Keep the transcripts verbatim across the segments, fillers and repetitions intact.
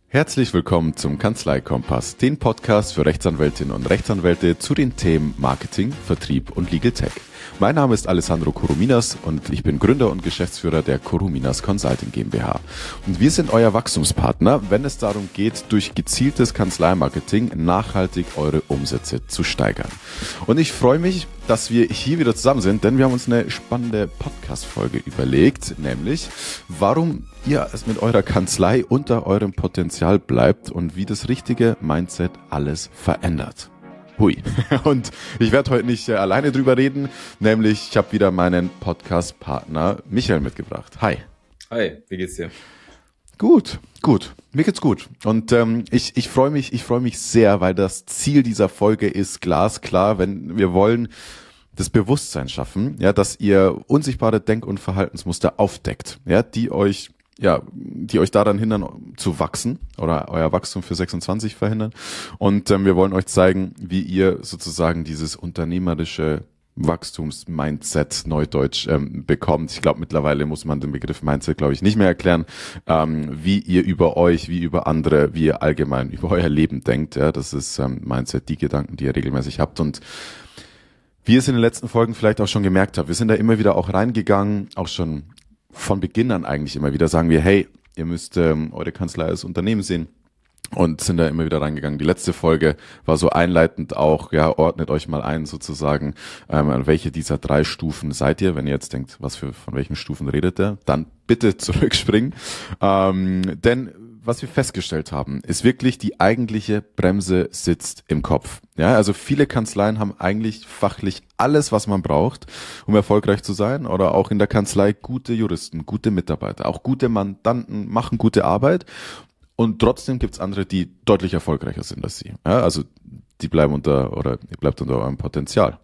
Herzlich willkommen zum Kanzlei-Kompass, den Podcast für Rechtsanwältinnen und Rechtsanwälte zu den Themen Marketing, Vertrieb und Legal Tech. Mein Name ist Alessandro Korominas und ich bin Gründer und Geschäftsführer der Korominas Consulting GmbH. Und wir sind euer Wachstumspartner, wenn es darum geht, durch gezieltes Kanzleimarketing nachhaltig eure Umsätze zu steigern. Und ich freue mich, dass wir hier wieder zusammen sind, denn wir haben uns eine spannende Podcast-Folge überlegt, nämlich warum ihr es mit eurer Kanzlei unter eurem Potenzial bleibt und wie das richtige Mindset alles verändert. Hui. Und ich werde heute nicht äh, alleine drüber reden, nämlich ich habe wieder meinen Podcast-Partner Michael mitgebracht. Hi. Hi, wie geht's dir? Gut, gut. Mir geht's gut. Und ähm, ich, ich freue mich, ich freue mich sehr, weil das Ziel dieser Folge ist glasklar, wenn wir wollen das Bewusstsein schaffen, ja, dass ihr unsichtbare Denk- und Verhaltensmuster aufdeckt, ja, die euch ja, die euch daran hindern zu wachsen oder euer Wachstum für sechsundzwanzig verhindern. Und ähm, wir wollen euch zeigen, wie ihr sozusagen dieses unternehmerische Wachstums-Mindset, Neudeutsch, ähm, bekommt. Ich glaube, mittlerweile muss man den Begriff Mindset, glaube ich, nicht mehr erklären, ähm, wie ihr über euch, wie über andere, wie ihr allgemein über euer Leben denkt. Ja, das ist ähm, Mindset, die Gedanken, die ihr regelmäßig habt. Und wie ihr es in den letzten Folgen vielleicht auch schon gemerkt habt, wir sind da immer wieder auch reingegangen, auch schon von Beginn an eigentlich immer wieder sagen wir, hey, ihr müsst ähm, eure Kanzlei als Unternehmen sehen und sind da immer wieder reingegangen. Die letzte Folge war so einleitend auch, ja, ordnet euch mal ein sozusagen, ähm, an welche dieser drei Stufen seid ihr. Wenn ihr jetzt denkt, was für, von welchen Stufen redet ihr, dann bitte zurückspringen. Ähm, denn was wir festgestellt haben, ist wirklich, die eigentliche Bremse sitzt im Kopf. Ja, also viele Kanzleien haben eigentlich fachlich alles, was man braucht, um erfolgreich zu sein, oder auch in der Kanzlei gute Juristen, gute Mitarbeiter, auch gute Mandanten machen gute Arbeit, und trotzdem gibt's andere, die deutlich erfolgreicher sind als sie. Ja, also die bleiben unter, oder ihr bleibt unter eurem Potenzial.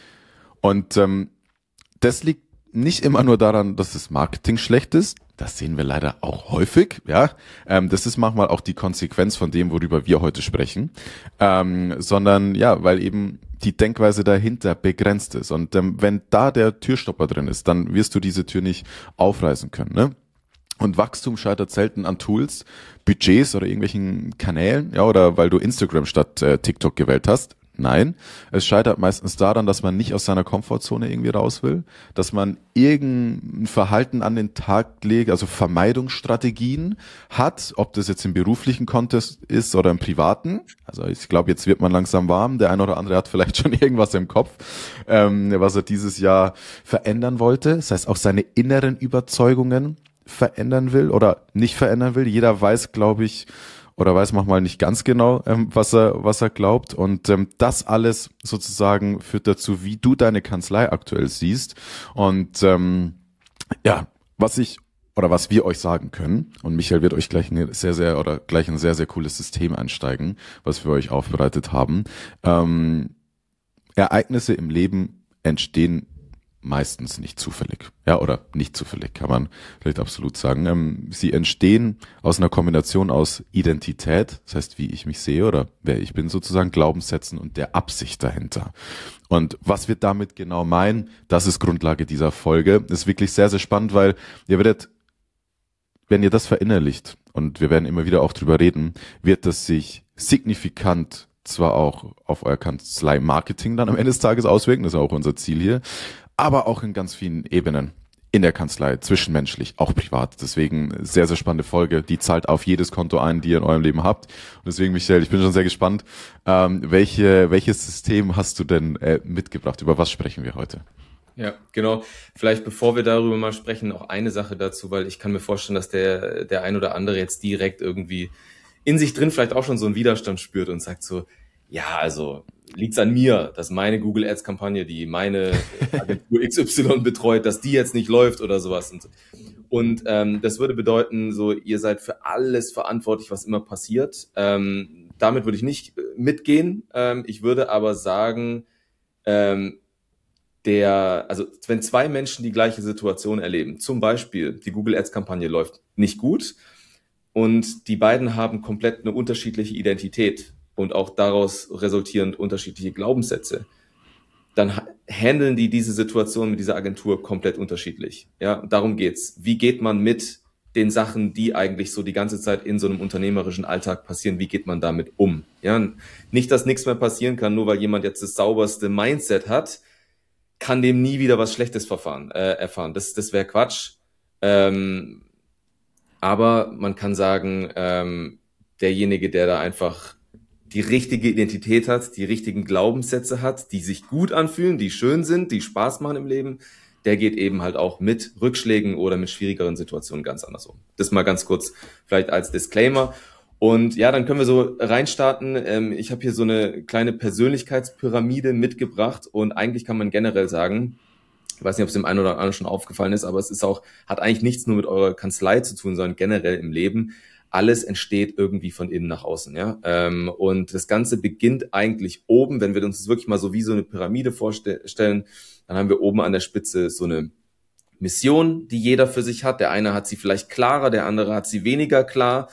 Und ähm, das liegt nicht immer nur daran, dass das Marketing schlecht ist. Das sehen wir leider auch häufig, ja. Ähm, das ist manchmal auch die Konsequenz von dem, worüber wir heute sprechen, ähm, sondern ja, weil eben die Denkweise dahinter begrenzt ist. Und ähm, wenn da der Türstopper drin ist, dann wirst du diese Tür nicht aufreißen können, ne? Und Wachstum scheitert selten an Tools, Budgets oder irgendwelchen Kanälen, ja, oder weil du Instagram statt äh, TikTok gewählt hast. Nein, es scheitert meistens daran, dass man nicht aus seiner Komfortzone irgendwie raus will, dass man irgendein Verhalten an den Tag legt, also Vermeidungsstrategien hat, ob das jetzt im beruflichen Kontext ist oder im privaten. Also ich glaube, jetzt wird man langsam warm. Der eine oder andere hat vielleicht schon irgendwas im Kopf, ähm, was er dieses Jahr verändern wollte. Das heißt, auch seine inneren Überzeugungen verändern will oder nicht verändern will. Jeder weiß, glaube ich, oder weiß manchmal nicht ganz genau, ähm, was er was er glaubt. Und ähm, das alles sozusagen führt dazu, wie du deine Kanzlei aktuell siehst. Und ähm, ja, was ich oder was wir euch sagen können, und Michael wird euch gleich ein sehr, sehr oder gleich ein sehr, sehr cooles System einsteigen, was wir euch aufbereitet haben. Ähm, Ereignisse im Leben entstehen meistens nicht zufällig, ja, oder nicht zufällig, kann man vielleicht absolut sagen. Ähm, sie entstehen aus einer Kombination aus Identität, das heißt, wie ich mich sehe oder wer ich bin sozusagen, Glaubenssätzen und der Absicht dahinter. Und was wir damit genau meinen, das ist Grundlage dieser Folge. Das ist wirklich sehr, sehr spannend, weil ihr werdet, wenn ihr das verinnerlicht, und wir werden immer wieder auch drüber reden, wird das sich signifikant zwar auch auf euer Kanzlei-Marketing dann am Ende des Tages auswirken, das ist auch unser Ziel hier, aber auch in ganz vielen Ebenen in der Kanzlei, zwischenmenschlich, auch privat. Deswegen sehr, sehr spannende Folge. Die zahlt auf jedes Konto ein, die ihr in eurem Leben habt. Und deswegen, Michael, ich bin schon sehr gespannt. Ähm, welche, welches System hast du denn äh, mitgebracht? Über was sprechen wir heute? Ja, genau. Vielleicht bevor wir darüber mal sprechen, noch eine Sache dazu, weil ich kann mir vorstellen, dass der, der ein oder andere jetzt direkt irgendwie in sich drin vielleicht auch schon so einen Widerstand spürt und sagt so, ja, also liegt's an mir, dass meine Google Ads Kampagne, die meine Agentur X Y betreut, dass die jetzt nicht läuft oder sowas. Und, und ähm, das würde bedeuten, so ihr seid für alles verantwortlich, was immer passiert. Ähm, damit würde ich nicht mitgehen. Ähm, ich würde aber sagen, ähm, der, also wenn zwei Menschen die gleiche Situation erleben, zum Beispiel die Google Ads Kampagne läuft nicht gut und die beiden haben komplett eine unterschiedliche Identität und auch daraus resultierend unterschiedliche Glaubenssätze, dann handeln die diese Situation mit dieser Agentur komplett unterschiedlich. Ja, darum geht's. Wie geht man mit den Sachen, die eigentlich so die ganze Zeit in so einem unternehmerischen Alltag passieren. Wie geht man damit um? Ja, nicht, dass nichts mehr passieren kann, nur weil jemand jetzt das sauberste Mindset hat, kann dem nie wieder was Schlechtes verfahren, äh, erfahren. Das, das wäre Quatsch. Ähm, aber man kann sagen, ähm, derjenige, der da einfach die richtige Identität hat, die richtigen Glaubenssätze hat, die sich gut anfühlen, die schön sind, die Spaß machen im Leben, der geht eben halt auch mit Rückschlägen oder mit schwierigeren Situationen ganz anders um. Das mal ganz kurz vielleicht als Disclaimer. Und ja, dann können wir so reinstarten. Ähm, ich habe hier so eine kleine Persönlichkeitspyramide mitgebracht und eigentlich kann man generell sagen, ich weiß nicht, ob es dem einen oder anderen schon aufgefallen ist, aber es ist auch, hat eigentlich nichts nur mit eurer Kanzlei zu tun, sondern generell im Leben. Alles entsteht irgendwie von innen nach außen, ja. Ähm, und das Ganze beginnt eigentlich oben, wenn wir uns das wirklich mal so wie so eine Pyramide vorstellen, dann haben wir oben an der Spitze so eine Mission, die jeder für sich hat. Der eine hat sie vielleicht klarer, der andere hat sie weniger klar.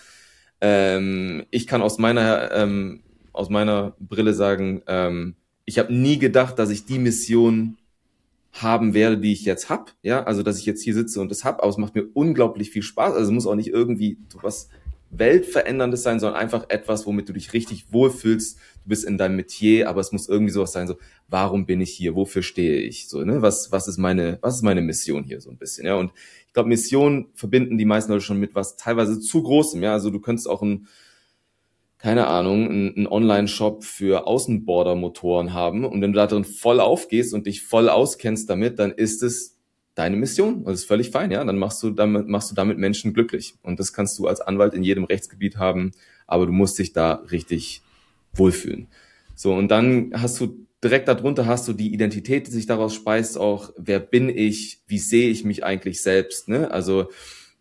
Ähm, ich kann aus meiner ähm, aus meiner Brille sagen, ähm, ich habe nie gedacht, dass ich die Mission haben werde, die ich jetzt hab, ja, also dass ich jetzt hier sitze und das hab, aber es macht mir unglaublich viel Spaß, also es muss auch nicht irgendwie was Weltveränderndes sein, sondern einfach etwas, womit du dich richtig wohlfühlst, du bist in deinem Metier, aber es muss irgendwie sowas sein, so, warum bin ich hier, wofür stehe ich, so, ne, was, was ist meine, was ist meine Mission hier, so ein bisschen, ja, und ich glaube, Mission verbinden die meisten Leute schon mit was teilweise zu Großem, ja, also du könntest auch ein keine Ahnung, einen Online-Shop für Außenbordermotoren haben und wenn du da drin voll aufgehst und dich voll auskennst damit, dann ist es deine Mission und das ist völlig fein, ja, dann machst du damit, machst du damit Menschen glücklich und das kannst du als Anwalt in jedem Rechtsgebiet haben, aber du musst dich da richtig wohlfühlen. So, und dann hast du direkt darunter hast du die Identität, die sich daraus speist, auch, wer bin ich, wie sehe ich mich eigentlich selbst, ne, also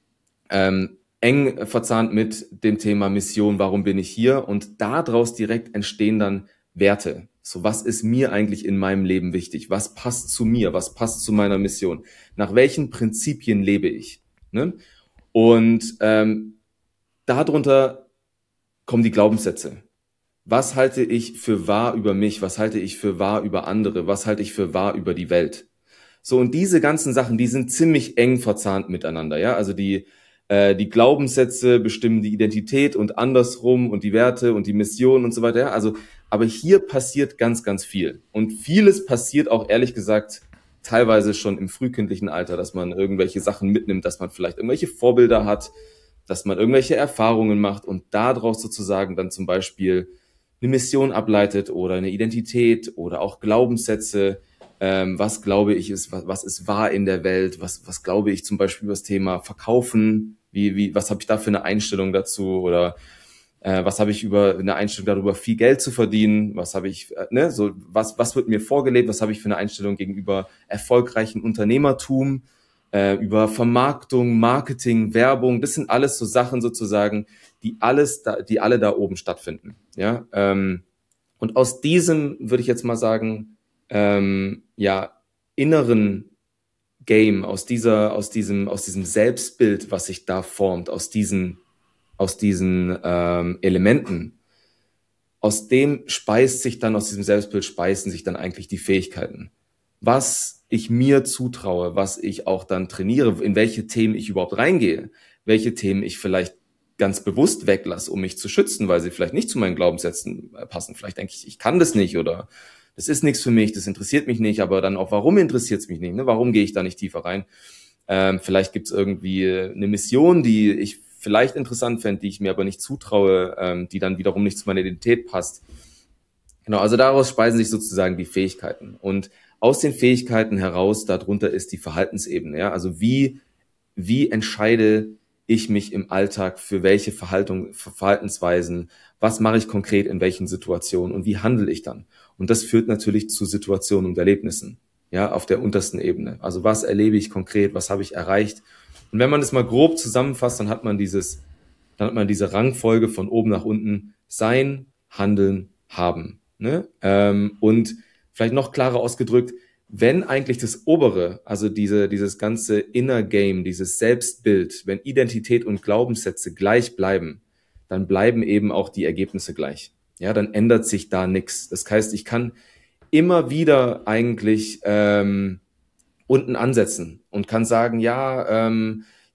ähm, eng verzahnt mit dem Thema Mission, warum bin ich hier? Und daraus direkt entstehen dann Werte. So, was ist mir eigentlich in meinem Leben wichtig? Was passt zu mir? Was passt zu meiner Mission? Nach welchen Prinzipien lebe ich? Ne? Und ähm, darunter kommen die Glaubenssätze. Was halte ich für wahr über mich? Was halte ich für wahr über andere? Was halte ich für wahr über die Welt? So, und diese ganzen Sachen, die sind ziemlich eng verzahnt miteinander, ja? Also die die Glaubenssätze bestimmen die Identität und andersrum und die Werte und die Mission und so weiter. Ja, also, aber hier passiert ganz, ganz viel. Und vieles passiert auch, ehrlich gesagt, teilweise schon im frühkindlichen Alter, dass man irgendwelche Sachen mitnimmt, dass man vielleicht irgendwelche Vorbilder hat, dass man irgendwelche Erfahrungen macht und daraus sozusagen dann zum Beispiel eine Mission ableitet oder eine Identität oder auch Glaubenssätze. Ähm, was glaube ich ist, was, was ist wahr in der Welt? Was, was glaube ich zum Beispiel über das Thema Verkaufen? Wie, wie, was habe ich da für eine Einstellung dazu? Oder äh, was habe ich über eine Einstellung darüber, viel Geld zu verdienen? Was habe ich, äh, ne, so was, was wird mir vorgelebt? Was habe ich für eine Einstellung gegenüber erfolgreichen Unternehmertum? Äh, über Vermarktung, Marketing, Werbung? Das sind alles so Sachen sozusagen, die alles, da, die alle da oben stattfinden. Ja, ähm, und aus diesem würde ich jetzt mal sagen, ähm, ja inneren Game, aus dieser, aus diesem, aus diesem Selbstbild, was sich da formt, aus diesen, aus diesen ähm, Elementen, aus dem speist sich dann, aus diesem Selbstbild speisen sich dann eigentlich die Fähigkeiten. Was ich mir zutraue, was ich auch dann trainiere, in welche Themen ich überhaupt reingehe, welche Themen ich vielleicht ganz bewusst weglasse, um mich zu schützen, weil sie vielleicht nicht zu meinen Glaubenssätzen passen. Vielleicht denke ich, ich kann das nicht oder das ist nichts für mich, das interessiert mich nicht, aber dann auch, warum interessiert es mich nicht? Ne? Warum gehe ich da nicht tiefer rein? Ähm, vielleicht gibt es irgendwie eine Mission, die ich vielleicht interessant fände, die ich mir aber nicht zutraue, ähm, die dann wiederum nicht zu meiner Identität passt. Genau, also daraus speisen sich sozusagen die Fähigkeiten. Und aus den Fähigkeiten heraus, darunter ist die Verhaltensebene. Ja? Also wie, wie entscheide ich mich im Alltag für welche Verhaltung, für Verhaltensweisen, was mache ich konkret in welchen Situationen und wie handle ich dann? Und das führt natürlich zu Situationen und Erlebnissen, ja, auf der untersten Ebene. Also was erlebe ich konkret, was habe ich erreicht? Und wenn man das mal grob zusammenfasst, dann hat man dieses, dann hat man diese Rangfolge von oben nach unten: Sein, Handeln, Haben. Ne? Ähm, und vielleicht noch klarer ausgedrückt, wenn eigentlich das Obere, also diese, dieses ganze Inner Game, dieses Selbstbild, wenn Identität und Glaubenssätze gleich bleiben, dann bleiben eben auch die Ergebnisse gleich. Ja, dann ändert sich da nichts. Das heißt, ich kann immer wieder eigentlich ähm, unten ansetzen und kann sagen, ja, ähm,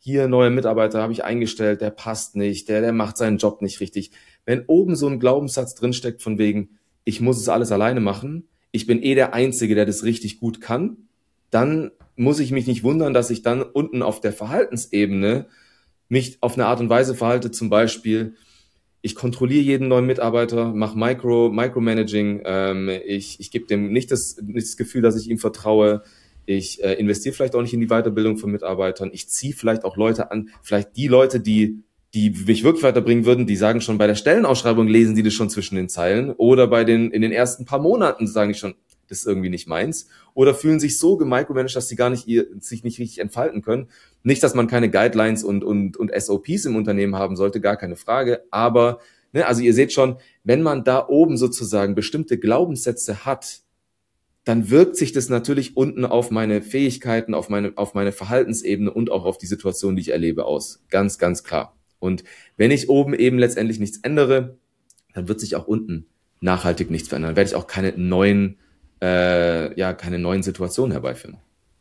hier neue Mitarbeiter habe ich eingestellt, der passt nicht, der, der macht seinen Job nicht richtig. Wenn oben so ein Glaubenssatz drinsteckt von wegen, ich muss es alles alleine machen, ich bin eh der Einzige, der das richtig gut kann, dann muss ich mich nicht wundern, dass ich dann unten auf der Verhaltensebene mich auf eine Art und Weise verhalte, zum Beispiel, ich kontrolliere jeden neuen Mitarbeiter, mache Micro, Micromanaging, ähm, ich, ich gebe dem nicht das, nicht das Gefühl, dass ich ihm vertraue, ich äh, investiere vielleicht auch nicht in die Weiterbildung von Mitarbeitern, ich ziehe vielleicht auch Leute an, vielleicht die Leute, die die mich wirklich weiterbringen würden, die sagen schon bei der Stellenausschreibung, lesen die das schon zwischen den Zeilen, oder bei den in den ersten paar Monaten sagen die schon, das ist irgendwie nicht meins, oder fühlen sich so gemicromanagt, dass sie gar nicht ihr, sich nicht richtig entfalten können. Nicht, dass man keine Guidelines und und und S O Ps im Unternehmen haben sollte, gar keine Frage, aber ne, also ihr seht schon, wenn man da oben sozusagen bestimmte Glaubenssätze hat, dann wirkt sich das natürlich unten auf meine Fähigkeiten, auf meine auf meine Verhaltensebene und auch auf die Situation, die ich erlebe, aus. Ganz, ganz klar. Und wenn ich oben eben letztendlich nichts ändere, dann wird sich auch unten nachhaltig nichts verändern. Dann werde ich auch keine neuen, äh, ja, keine neuen Situationen herbeiführen.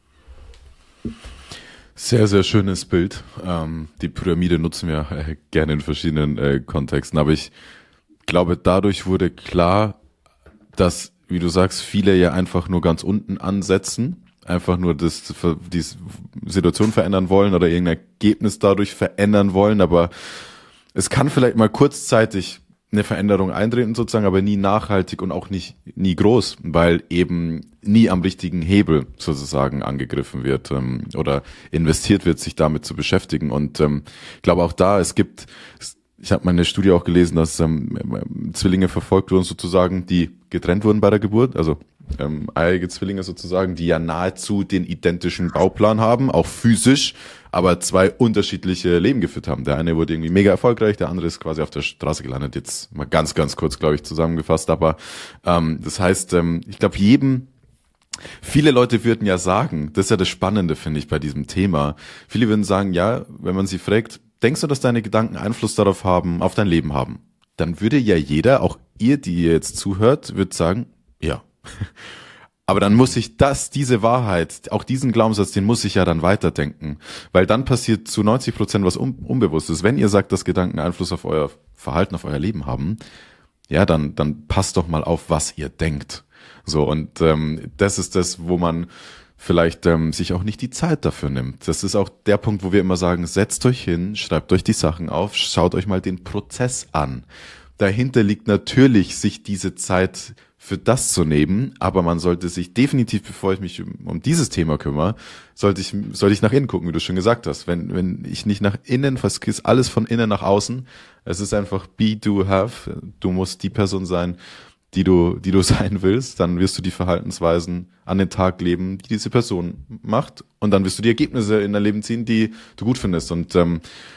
Sehr, sehr schönes Bild. Ähm, die Pyramide nutzen wir äh, gerne in verschiedenen äh, Kontexten. Aber ich glaube, dadurch wurde klar, dass, wie du sagst, viele ja einfach nur ganz unten ansetzen. Einfach nur das, die Situation verändern wollen oder irgendein Ergebnis dadurch verändern wollen, aber es kann vielleicht mal kurzzeitig eine Veränderung eintreten sozusagen, aber nie nachhaltig und auch nicht nie groß, weil eben nie am richtigen Hebel sozusagen angegriffen wird ähm, oder investiert wird, sich damit zu beschäftigen. Und ähm, ich glaube auch da, es gibt, ich habe mal eine Studie auch gelesen, dass ähm, Zwillinge verfolgt wurden sozusagen, die getrennt wurden bei der Geburt, also ähm, eilige Zwillinge sozusagen, die ja nahezu den identischen Bauplan haben, auch physisch, aber zwei unterschiedliche Leben geführt haben. Der eine wurde irgendwie mega erfolgreich, der andere ist quasi auf der Straße gelandet. Jetzt mal ganz, ganz kurz, glaube ich, zusammengefasst. Aber ähm, das heißt, ähm, ich glaube, jedem, viele Leute würden ja sagen, das ist ja das Spannende, finde ich, bei diesem Thema. Viele würden sagen, ja, wenn man sie fragt, denkst du, dass deine Gedanken Einfluss darauf haben, auf dein Leben haben? Dann würde ja jeder, auch ihr, die ihr jetzt zuhört, würde sagen, ja. Aber dann muss ich das, diese Wahrheit, auch diesen Glaubenssatz, den muss ich ja dann weiterdenken. Weil dann passiert zu neunzig Prozent was un- Unbewusstes. Wenn ihr sagt, dass Gedanken Einfluss auf euer Verhalten, auf euer Leben haben, ja, dann, dann passt doch mal auf, was ihr denkt. So, und ähm, das ist das, wo man vielleicht ähm, sich auch nicht die Zeit dafür nimmt. Das ist auch der Punkt, wo wir immer sagen, setzt euch hin, schreibt euch die Sachen auf, schaut euch mal den Prozess an. Dahinter liegt natürlich, sich diese Zeit für das zu nehmen, aber man sollte sich definitiv, bevor ich mich um, um dieses Thema kümmere, sollte ich, sollte ich nach innen gucken, wie du schon gesagt hast. Wenn, wenn ich nicht nach innen, ist alles von innen nach außen. Es ist einfach be, do, have. Du musst die Person sein, die du, die du sein willst. Dann wirst du die Verhaltensweisen an den Tag leben, die diese Person macht. Und dann wirst du die Ergebnisse in dein Leben ziehen, die du gut findest. Und ähm,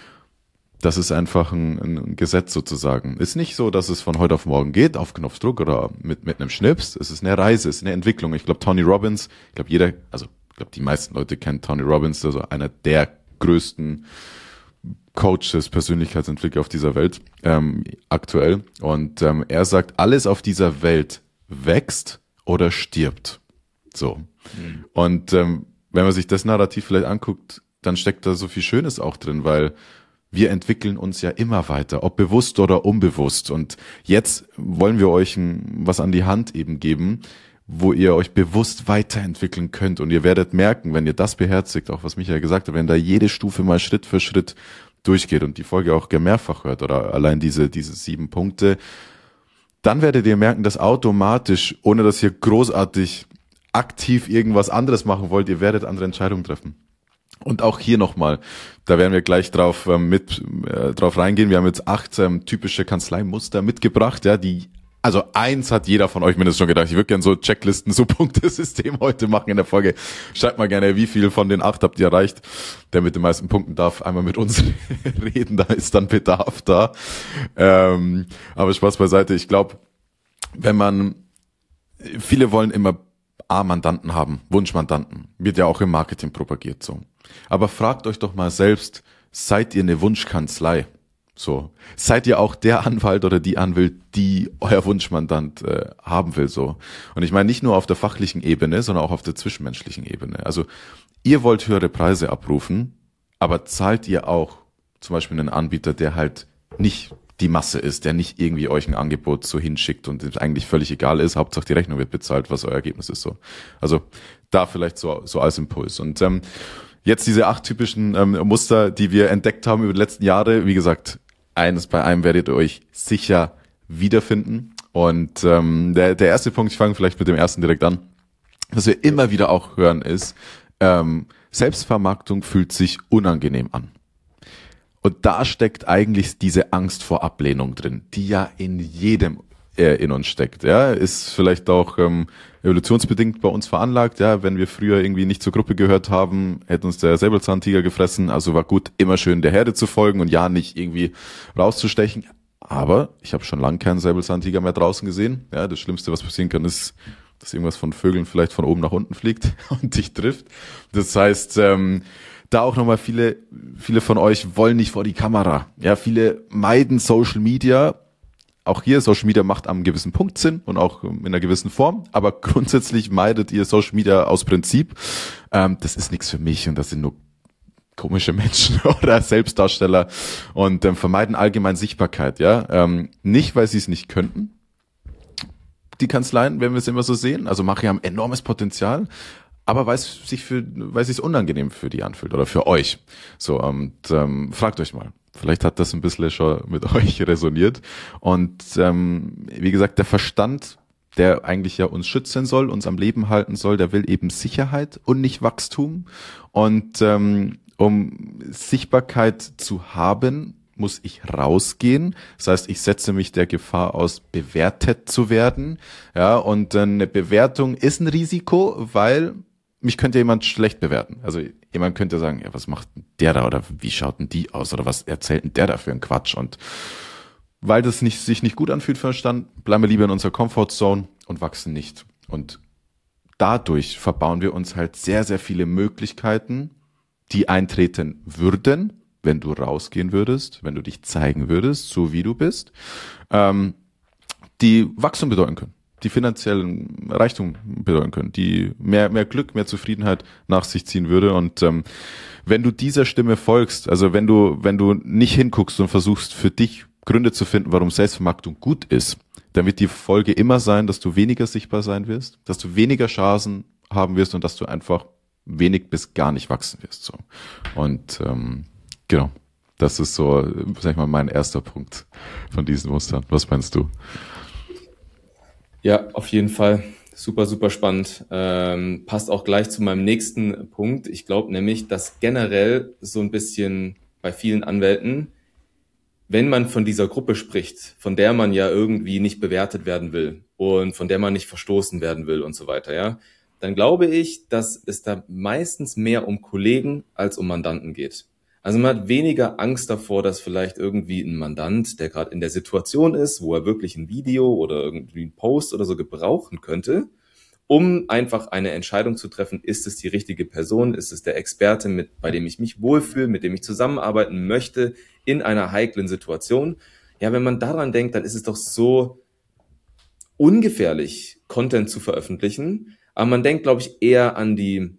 das ist einfach ein, ein Gesetz sozusagen. Ist nicht so, dass es von heute auf morgen geht, auf Knopfdruck oder mit, mit einem Schnips. Es ist eine Reise, es ist eine Entwicklung. Ich glaube, Tony Robbins, ich glaube, jeder, also ich glaube, die meisten Leute kennen Tony Robbins, also einer der größten Coaches, Persönlichkeitsentwickler auf dieser Welt ähm, aktuell. Und ähm, er sagt, alles auf dieser Welt wächst oder stirbt. So. Mhm. Und ähm, wenn man sich das Narrativ vielleicht anguckt, dann steckt da so viel Schönes auch drin, weil wir entwickeln uns ja immer weiter, ob bewusst oder unbewusst. Und jetzt wollen wir euch ein, was an die Hand eben geben, wo ihr euch bewusst weiterentwickeln könnt. Und ihr werdet merken, wenn ihr das beherzigt, auch was Michael gesagt hat, wenn da jede Stufe mal Schritt für Schritt durchgeht und die Folge auch mehrfach hört oder allein diese, diese sieben Punkte, dann werdet ihr merken, dass automatisch, ohne dass ihr großartig aktiv irgendwas anderes machen wollt, ihr werdet andere Entscheidungen treffen. Und auch hier nochmal, da werden wir gleich drauf ähm, mit äh, drauf reingehen. Wir haben jetzt acht ähm, typische Kanzleimuster mitgebracht, ja, die, also eins hat jeder von euch mindestens schon gedacht. Ich würde gerne so Checklisten, so Punktesystem heute machen in der Folge. Schreibt mal gerne, wie viel von den acht habt ihr erreicht. Der mit den meisten Punkten darf einmal mit uns reden, da ist dann Bedarf da. Ähm, aber Spaß beiseite. Ich glaube, wenn man, viele wollen immer A-Mandanten haben, Wunschmandanten. Wird ja auch im Marketing propagiert so. Aber fragt euch doch mal selbst, seid ihr eine Wunschkanzlei? So, seid ihr auch der Anwalt oder die Anwalt, die euer Wunschmandant äh, haben will? So. Und ich meine nicht nur auf der fachlichen Ebene, sondern auch auf der zwischenmenschlichen Ebene. Also ihr wollt höhere Preise abrufen, Aber zahlt ihr auch zum Beispiel einen Anbieter, der halt nicht die Masse ist, der nicht irgendwie euch ein Angebot so hinschickt und es eigentlich völlig egal ist, Hauptsache die Rechnung wird bezahlt, was euer Ergebnis ist so. Also da vielleicht so so als Impuls. Und ähm, jetzt diese acht typischen ähm, Muster, die wir entdeckt haben über die letzten Jahre, wie gesagt, eines bei einem werdet ihr euch sicher wiederfinden. Und ähm, der der erste Punkt, ich fange vielleicht mit dem ersten direkt an, was wir immer wieder auch hören ist, ähm, Selbstvermarktung fühlt sich unangenehm an. Und da steckt eigentlich diese Angst vor Ablehnung drin, die ja in jedem äh, in uns steckt. Ja, ist vielleicht auch ähm, evolutionsbedingt bei uns veranlagt. Ja, wenn wir früher irgendwie nicht zur Gruppe gehört haben, hätte uns der Säbelzahntiger gefressen. Also war gut, immer schön der Herde zu folgen und ja nicht irgendwie rauszustechen. Aber ich habe schon lange keinen Säbelzahntiger mehr draußen gesehen. Ja, das Schlimmste, was passieren kann, ist, dass irgendwas von Vögeln vielleicht von oben nach unten fliegt und dich trifft. Das heißt, ähm, da auch nochmal viele, viele von euch wollen nicht vor die Kamera. Ja, viele meiden Social Media. Auch hier, Social Media macht am gewissen Punkt Sinn und auch in einer gewissen Form. Aber grundsätzlich meidet ihr Social Media aus Prinzip. Ähm, das ist nichts für mich und das sind nur komische Menschen oder Selbstdarsteller und ähm, vermeiden allgemein Sichtbarkeit. Ja, ähm, nicht, weil sie es nicht könnten. Die Kanzleien, wenn wir es immer so sehen, also machen ja ein enormes Potenzial. Aber weil es sich für, weil es sich unangenehm für die anfühlt oder für euch. So, und ähm, fragt euch mal. Vielleicht hat das ein bisschen schon mit euch resoniert. Und ähm, wie gesagt, der Verstand, der eigentlich ja uns schützen soll, uns am Leben halten soll, der will eben Sicherheit und nicht Wachstum. Und ähm, um Sichtbarkeit zu haben, muss ich rausgehen. Das heißt, ich setze mich der Gefahr aus, bewertet zu werden. Ja, und eine Bewertung ist ein Risiko, weil mich könnte jemand schlecht bewerten. Also jemand könnte sagen, ja, was macht denn der da oder wie schaut denn die aus oder was erzählt denn der da für einen Quatsch? Und weil das nicht, sich nicht gut anfühlt für den Stand, bleiben wir lieber in unserer Comfortzone und wachsen nicht. Und dadurch verbauen wir uns halt sehr, sehr viele Möglichkeiten, die eintreten würden, wenn du rausgehen würdest, wenn du dich zeigen würdest, so wie du bist, ähm, die Wachstum bedeuten können, die finanziellen Reichtum bedeuten können, die mehr mehr Glück, mehr Zufriedenheit nach sich ziehen würde. Und ähm, wenn du dieser Stimme folgst, also wenn du wenn du nicht hinguckst und versuchst für dich Gründe zu finden, warum Selbstvermarktung gut ist, dann wird die Folge immer sein, dass du weniger sichtbar sein wirst, dass du weniger Chancen haben wirst und dass du einfach wenig bis gar nicht wachsen wirst. So. Und ähm, genau, das ist so, sag ich mal, mein erster Punkt von diesen Mustern. Was meinst du? Ja, auf jeden Fall. Super, super spannend. Ähm, passt auch gleich zu meinem nächsten Punkt. Ich glaube nämlich, dass generell so ein bisschen bei vielen Anwälten, wenn man von dieser Gruppe spricht, von der man ja irgendwie nicht bewertet werden will und von der man nicht verstoßen werden will und so weiter, ja, dann glaube ich, dass es da meistens mehr um Kollegen als um Mandanten geht. Also man hat weniger Angst davor, dass vielleicht irgendwie ein Mandant, der gerade in der Situation ist, wo er wirklich ein Video oder irgendwie einen Post oder so gebrauchen könnte, um einfach eine Entscheidung zu treffen, ist es die richtige Person, ist es der Experte, mit, bei dem ich mich wohlfühle, mit dem ich zusammenarbeiten möchte in einer heiklen Situation. Ja, wenn man daran denkt, dann ist es doch so ungefährlich, Content zu veröffentlichen. Aber man denkt, glaube ich, eher an die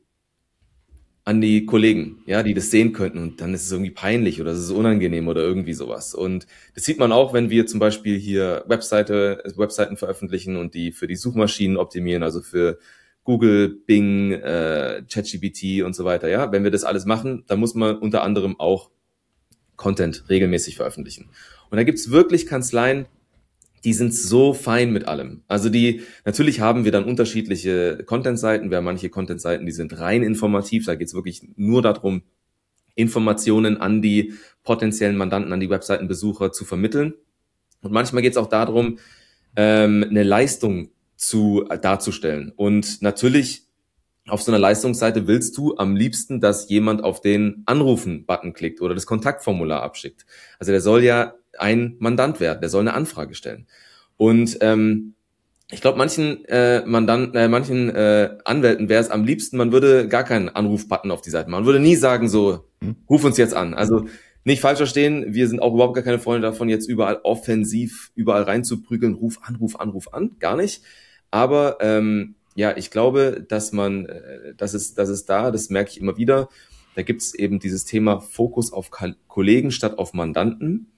an die Kollegen, ja, die das sehen könnten und dann ist es irgendwie peinlich oder es ist unangenehm oder irgendwie sowas. Und das sieht man auch, wenn wir zum Beispiel hier Webseite, Webseiten veröffentlichen und die für die Suchmaschinen optimieren, also für Google, Bing, äh, ChatGPT und so weiter, ja. Wenn wir das alles machen, dann muss man unter anderem auch Content regelmäßig veröffentlichen. Und da gibt's wirklich Kanzleien, die sind so fein mit allem. Also die, natürlich haben wir dann unterschiedliche Content-Seiten. Wir haben manche Content-Seiten, die sind rein informativ. Da geht es wirklich nur darum, Informationen an die potenziellen Mandanten, an die Webseitenbesucher zu vermitteln. Und manchmal geht es auch darum, ähm, eine Leistung zu äh, darzustellen. Und natürlich auf so einer Leistungsseite willst du am liebsten, dass jemand auf den Anrufen-Button klickt oder das Kontaktformular abschickt. Also der soll ja ein Mandant werden, der soll eine Anfrage stellen. Und ähm, ich glaube, manchen äh, Mandanten, äh, manchen äh, Anwälten wäre es am liebsten, man würde gar keinen Anruf-Button auf die Seite machen. Man würde nie sagen so, ruf uns jetzt an. Also nicht falsch verstehen, wir sind auch überhaupt gar keine Freunde davon, jetzt überall offensiv, überall reinzuprügeln, ruf an, ruf an, ruf an, gar nicht. Aber ähm, ja, ich glaube, dass man, äh, dass es, dass es da, das merke ich immer wieder, Da gibt es eben dieses Thema Fokus auf Ka- Kollegen statt auf Mandanten.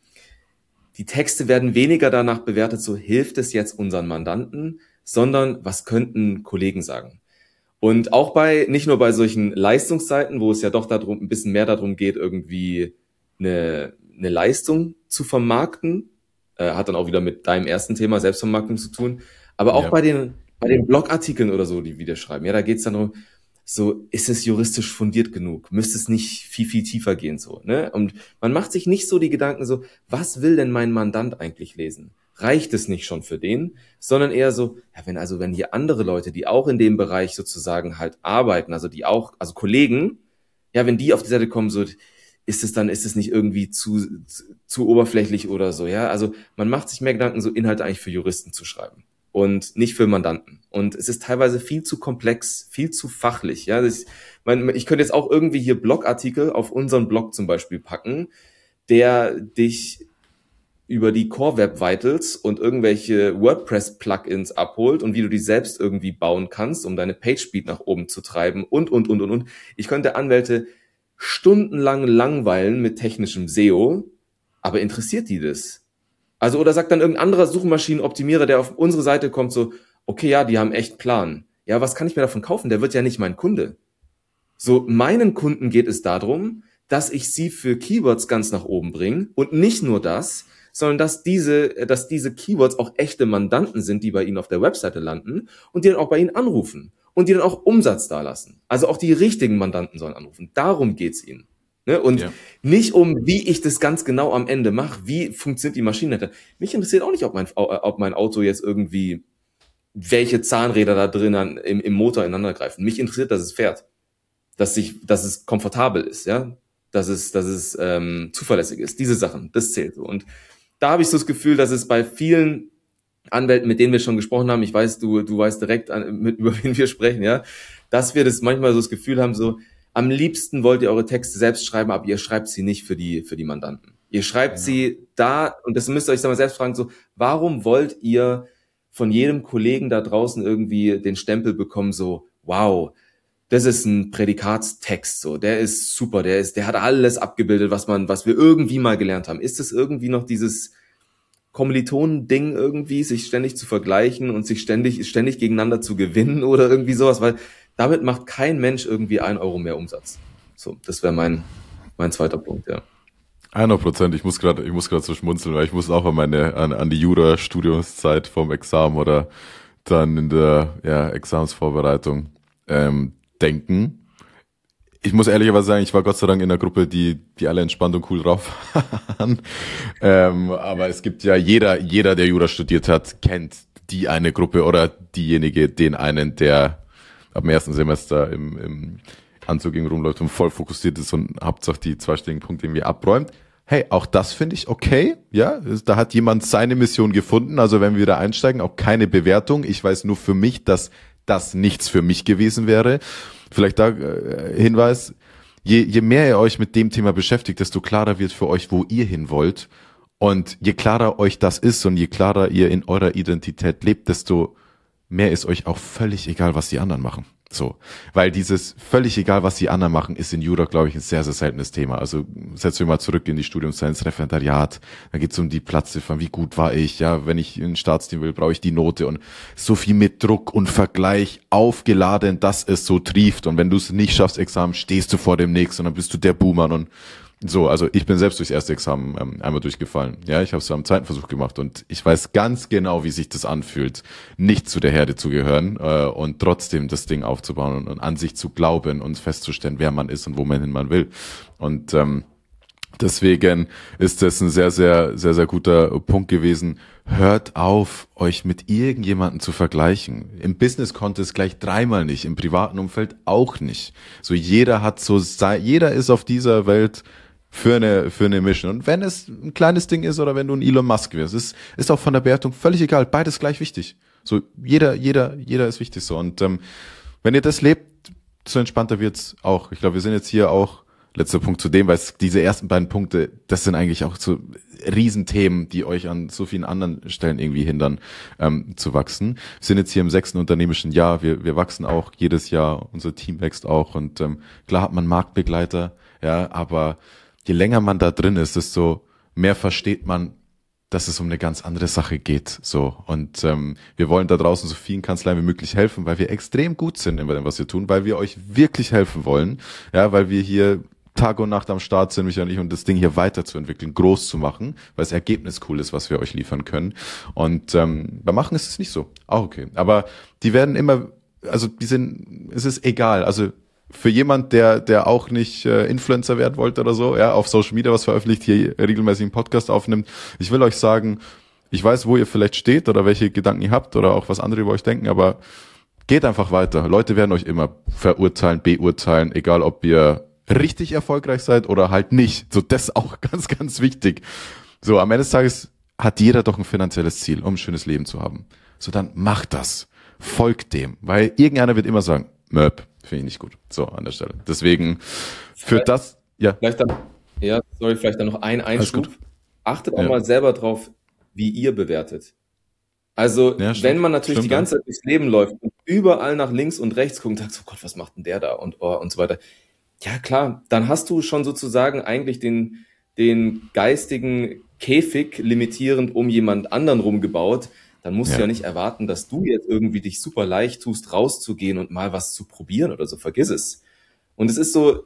Die Texte werden weniger danach bewertet, so hilft es jetzt unseren Mandanten, sondern was könnten Kollegen sagen? Und auch bei, nicht nur bei solchen Leistungsseiten, wo es ja doch darum, ein bisschen mehr darum geht, irgendwie eine, eine Leistung zu vermarkten, äh, hat dann auch wieder mit deinem ersten Thema Selbstvermarktung zu tun, aber auch Ja. bei den, bei den Blogartikeln oder so, die wir schreiben, ja, da geht's dann um, so, ist es juristisch fundiert genug? Müsste es nicht viel, viel tiefer gehen, so, ne? Und man macht sich nicht so die Gedanken so, was will denn mein Mandant eigentlich lesen? Reicht es nicht schon für den? Sondern eher so, ja, wenn also, wenn hier andere Leute, die auch in dem Bereich sozusagen halt arbeiten, also die auch, also Kollegen, ja, wenn die auf die Seite kommen, so, ist es dann, ist es nicht irgendwie zu, zu, zu oberflächlich oder so, ja? Also, man macht sich mehr Gedanken, so Inhalte eigentlich für Juristen zu schreiben und nicht für Mandanten. Und es ist teilweise viel zu komplex, viel zu fachlich. Ja, das, mein, ich könnte jetzt auch irgendwie hier Blogartikel auf unseren Blog zum Beispiel packen, der dich über die Core Web Vitals und irgendwelche WordPress-Plugins abholt und wie du die selbst irgendwie bauen kannst, um deine Page-Speed nach oben zu treiben und, und, und, und, und. Ich könnte Anwälte stundenlang langweilen mit technischem S E O, aber interessiert die das? Also, oder sagt dann irgendein anderer Suchmaschinenoptimierer, der auf unsere Seite kommt, so, okay, ja, die haben echt Plan. Ja, was kann ich mir davon kaufen? Der wird ja nicht mein Kunde. So, meinen Kunden geht es darum, dass ich sie für Keywords ganz nach oben bringe und nicht nur das, sondern dass diese, dass diese Keywords auch echte Mandanten sind, die bei ihnen auf der Webseite landen und die dann auch bei ihnen anrufen und die dann auch Umsatz dalassen. Also auch die richtigen Mandanten sollen anrufen. Darum geht's ihnen. Ne? Und ja. Nicht um, wie ich das ganz genau am Ende mache, wie funktioniert die Maschine. Mich interessiert auch nicht, ob mein, ob mein Auto jetzt irgendwie, welche Zahnräder da drin an, im, im Motor ineinander greifen. Mich interessiert, dass es fährt, dass sich, dass es komfortabel ist, ja, dass es, dass es ähm, zuverlässig ist. Diese Sachen, das zählt so. Und da habe ich so das Gefühl, dass es bei vielen Anwälten, mit denen wir schon gesprochen haben, ich weiß, du, du weißt direkt, an, mit, über wen wir sprechen, ja, dass wir das manchmal so das Gefühl haben, so, am liebsten wollt ihr eure Texte selbst schreiben, aber ihr schreibt sie nicht für die, für die Mandanten. Ihr schreibt ja. sie da, und das müsst ihr euch dann mal selbst fragen, so, warum wollt ihr von jedem Kollegen da draußen irgendwie den Stempel bekommen, so, wow, das ist ein Prädikatstext, so, der ist super, der ist, der hat alles abgebildet, was man, was wir irgendwie mal gelernt haben. Ist es irgendwie noch dieses Kommilitonen-Ding irgendwie, sich ständig zu vergleichen und sich ständig, ständig gegeneinander zu gewinnen oder irgendwie sowas, weil damit macht kein Mensch irgendwie ein Euro mehr Umsatz. So, das wäre mein, mein zweiter Punkt, ja. hundert Prozent. Ich muss gerade, ich muss gerade so schmunzeln, weil ich muss auch an meine, an, an die Jura-Studiumszeit vom Examen oder dann in der, ja, Examensvorbereitung, ähm, denken. Ich muss ehrlicherweise sagen, ich war Gott sei Dank in einer Gruppe, die die alle entspannt und cool drauf waren. ähm, aber es gibt ja jeder, jeder, der Jura studiert hat, kennt die eine Gruppe oder diejenige, den einen, der ab dem ersten Semester im, im Anzug irgendwie rumläuft und voll fokussiert ist und Hauptsache die zweistelligen Punkte irgendwie abräumt. Hey, auch das finde ich okay, ja, da hat jemand seine Mission gefunden, also wenn wir da einsteigen, auch keine Bewertung. Ich weiß nur für mich, dass das nichts für mich gewesen wäre. Vielleicht da äh, Hinweis, je, je mehr ihr euch mit dem Thema beschäftigt, desto klarer wird für euch, wo ihr hin wollt. Und je klarer euch das ist und je klarer ihr in eurer Identität lebt, desto mehr ist euch auch völlig egal, was die anderen machen. So, weil dieses völlig egal, was die anderen machen, ist in Jura, glaube ich, ein sehr, sehr seltenes Thema. Also setzen wir mal zurück in die Studiumszeit ins Referendariat, da geht es um die Platzziffern, wie gut war ich, ja, wenn ich in den Staatsdienst will, brauche ich die Note und so viel mit Druck und Vergleich aufgeladen, dass es so trieft und wenn du es nicht schaffst, Examen, stehst du vor dem nächsten und dann bist du der Boomer und so, also ich bin selbst durchs erste Examen ähm, einmal durchgefallen. Ja, ich habe es am zweiten Versuch gemacht und ich weiß ganz genau, wie sich das anfühlt, nicht zu der Herde zu gehören äh, und trotzdem das Ding aufzubauen und, und an sich zu glauben und festzustellen, wer man ist und wo man hin man will. Und ähm, deswegen ist das ein sehr, sehr, sehr, sehr guter Punkt gewesen. Hört auf, euch mit irgendjemandem zu vergleichen. Im Business-Kontext gleich dreimal nicht, im privaten Umfeld auch nicht. So jeder hat so, jeder ist auf dieser Welt für eine, für eine Mission. Und wenn es ein kleines Ding ist oder wenn du ein Elon Musk wirst, ist, ist auch von der Bewertung völlig egal. Beides gleich wichtig. So, jeder, jeder, jeder ist wichtig so. Und, ähm, wenn ihr das lebt, so entspannter wird's auch. Ich glaube, wir sind jetzt hier auch letzter Punkt zu dem, weil es diese ersten beiden Punkte, das sind eigentlich auch so Riesenthemen, die euch an so vielen anderen Stellen irgendwie hindern, ähm, zu wachsen. Wir sind jetzt hier im sechsten unternehmerischen Jahr, wir wir wachsen auch jedes Jahr, unser Team wächst auch und ähm, klar hat man Marktbegleiter, ja, aber je länger man da drin ist, desto mehr versteht man, dass es um eine ganz andere Sache geht, so. Und ähm, wir wollen da draußen so vielen Kanzleien wie möglich helfen, weil wir extrem gut sind in dem, was wir tun, weil wir euch wirklich helfen wollen, ja, weil wir hier Tag und Nacht am Start sind, Michael und ich, und das Ding hier weiterzuentwickeln, groß zu machen, weil das Ergebnis cool ist, was wir euch liefern können. Und ähm, bei Machen ist es nicht so, auch okay. Aber die werden immer, also die sind, es ist egal, also für jemand, der der auch nicht äh, Influencer werden wollte oder so, ja, auf Social Media was veröffentlicht, hier regelmäßig einen Podcast aufnimmt. Ich will euch sagen, ich weiß, wo ihr vielleicht steht oder welche Gedanken ihr habt oder auch was andere über euch denken, aber geht einfach weiter. Leute werden euch immer verurteilen, beurteilen, egal ob ihr richtig erfolgreich seid oder halt nicht. So, das ist auch ganz, ganz wichtig. So, am Ende des Tages hat jeder doch ein finanzielles Ziel, um ein schönes Leben zu haben. So, dann macht das. Folgt dem. Weil irgendeiner wird immer sagen, Möp, finde ich nicht gut. So, an der Stelle. Deswegen, für vielleicht, das, ja. Vielleicht dann, ja, sorry, vielleicht dann noch ein Einschub. Achtet auch ja. mal selber drauf, wie ihr bewertet. Also, Ja, wenn man natürlich stimmt, die ganze Zeit durchs Leben läuft und überall nach links und rechts guckt und sagt, oh Gott, was macht denn der da? Und, oh, und so weiter. Ja, klar, dann hast du schon sozusagen eigentlich den, den geistigen Käfig limitierend um jemand anderen rumgebaut. Dann musst ja. du ja nicht erwarten, dass du jetzt irgendwie dich super leicht tust, rauszugehen und mal was zu probieren oder so. Vergiss es. Und es ist so,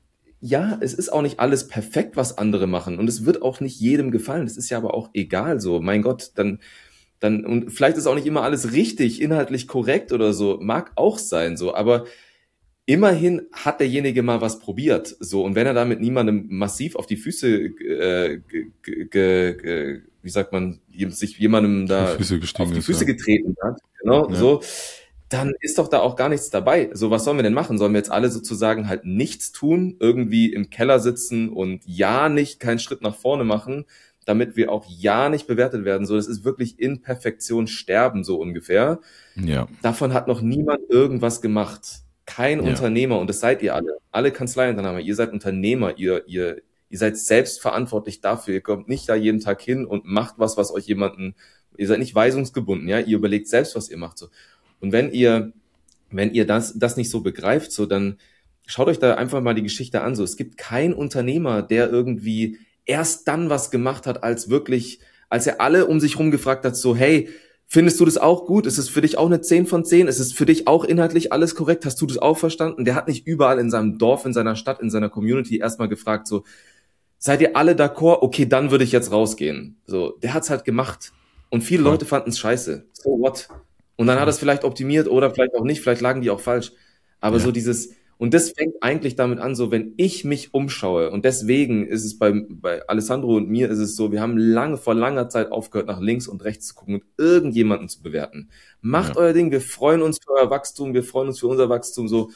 ja, es ist auch nicht alles perfekt, was andere machen. Und es wird auch nicht jedem gefallen. Das ist ja aber auch egal so. Mein Gott, dann, dann, und vielleicht ist auch nicht immer alles richtig, inhaltlich korrekt oder so. Mag auch sein, so. Aber immerhin hat derjenige mal was probiert, so, und wenn er damit niemandem massiv auf die Füße, äh, ge, ge, ge, wie sagt man, sich jemandem da auf, Füße auf die ist, Füße ja. getreten hat, genau, ja. so, dann ist doch da auch gar nichts dabei. So, was sollen wir denn machen? Sollen wir jetzt alle sozusagen halt nichts tun, irgendwie im Keller sitzen und ja nicht keinen Schritt nach vorne machen, damit wir auch ja nicht bewertet werden? So, das ist wirklich in Perfektion sterben, so ungefähr. Ja. Davon hat noch niemand irgendwas gemacht. Kein ja. Unternehmer, und das seid ihr alle, alle Kanzleiunternehmer, ihr seid Unternehmer, ihr, ihr, ihr seid selbst verantwortlich dafür, ihr kommt nicht da jeden Tag hin und macht was, was euch jemanden, ihr seid nicht weisungsgebunden, ja, ihr überlegt selbst, was ihr macht, so. Und wenn ihr, wenn ihr das, das nicht so begreift, so, dann schaut euch da einfach mal die Geschichte an, so, es gibt keinen Unternehmer, der irgendwie erst dann was gemacht hat, als wirklich, als er alle um sich rum gefragt hat, so, hey, findest du das auch gut? Ist es für dich auch eine zehn von zehn? Ist es für dich auch inhaltlich alles korrekt? Hast du das auch verstanden? Der hat nicht überall in seinem Dorf, in seiner Stadt, in seiner Community erstmal gefragt, so, seid ihr alle d'accord? Okay, dann würde ich jetzt rausgehen. So, der hat's halt gemacht. Und viele ja. Leute fanden es scheiße. So what? Und dann hat er es vielleicht optimiert oder vielleicht auch nicht, vielleicht lagen die auch falsch. Aber ja. so dieses, und das fängt eigentlich damit an, so, wenn ich mich umschaue, und deswegen ist es bei, bei Alessandro und mir ist es so, wir haben lange, vor langer Zeit aufgehört, nach links und rechts zu gucken und irgendjemanden zu bewerten. Macht ja. euer Ding, wir freuen uns für euer Wachstum, wir freuen uns für unser Wachstum, so,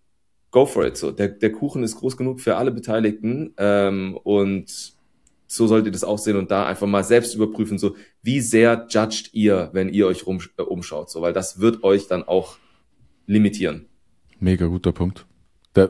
go for it, so. Der, der Kuchen ist groß genug für alle Beteiligten, ähm, und so solltet ihr das auch sehen und da einfach mal selbst überprüfen, so, wie sehr judgt ihr, wenn ihr euch rum, äh, umschaut, so, weil das wird euch dann auch limitieren. Mega guter Punkt. Da,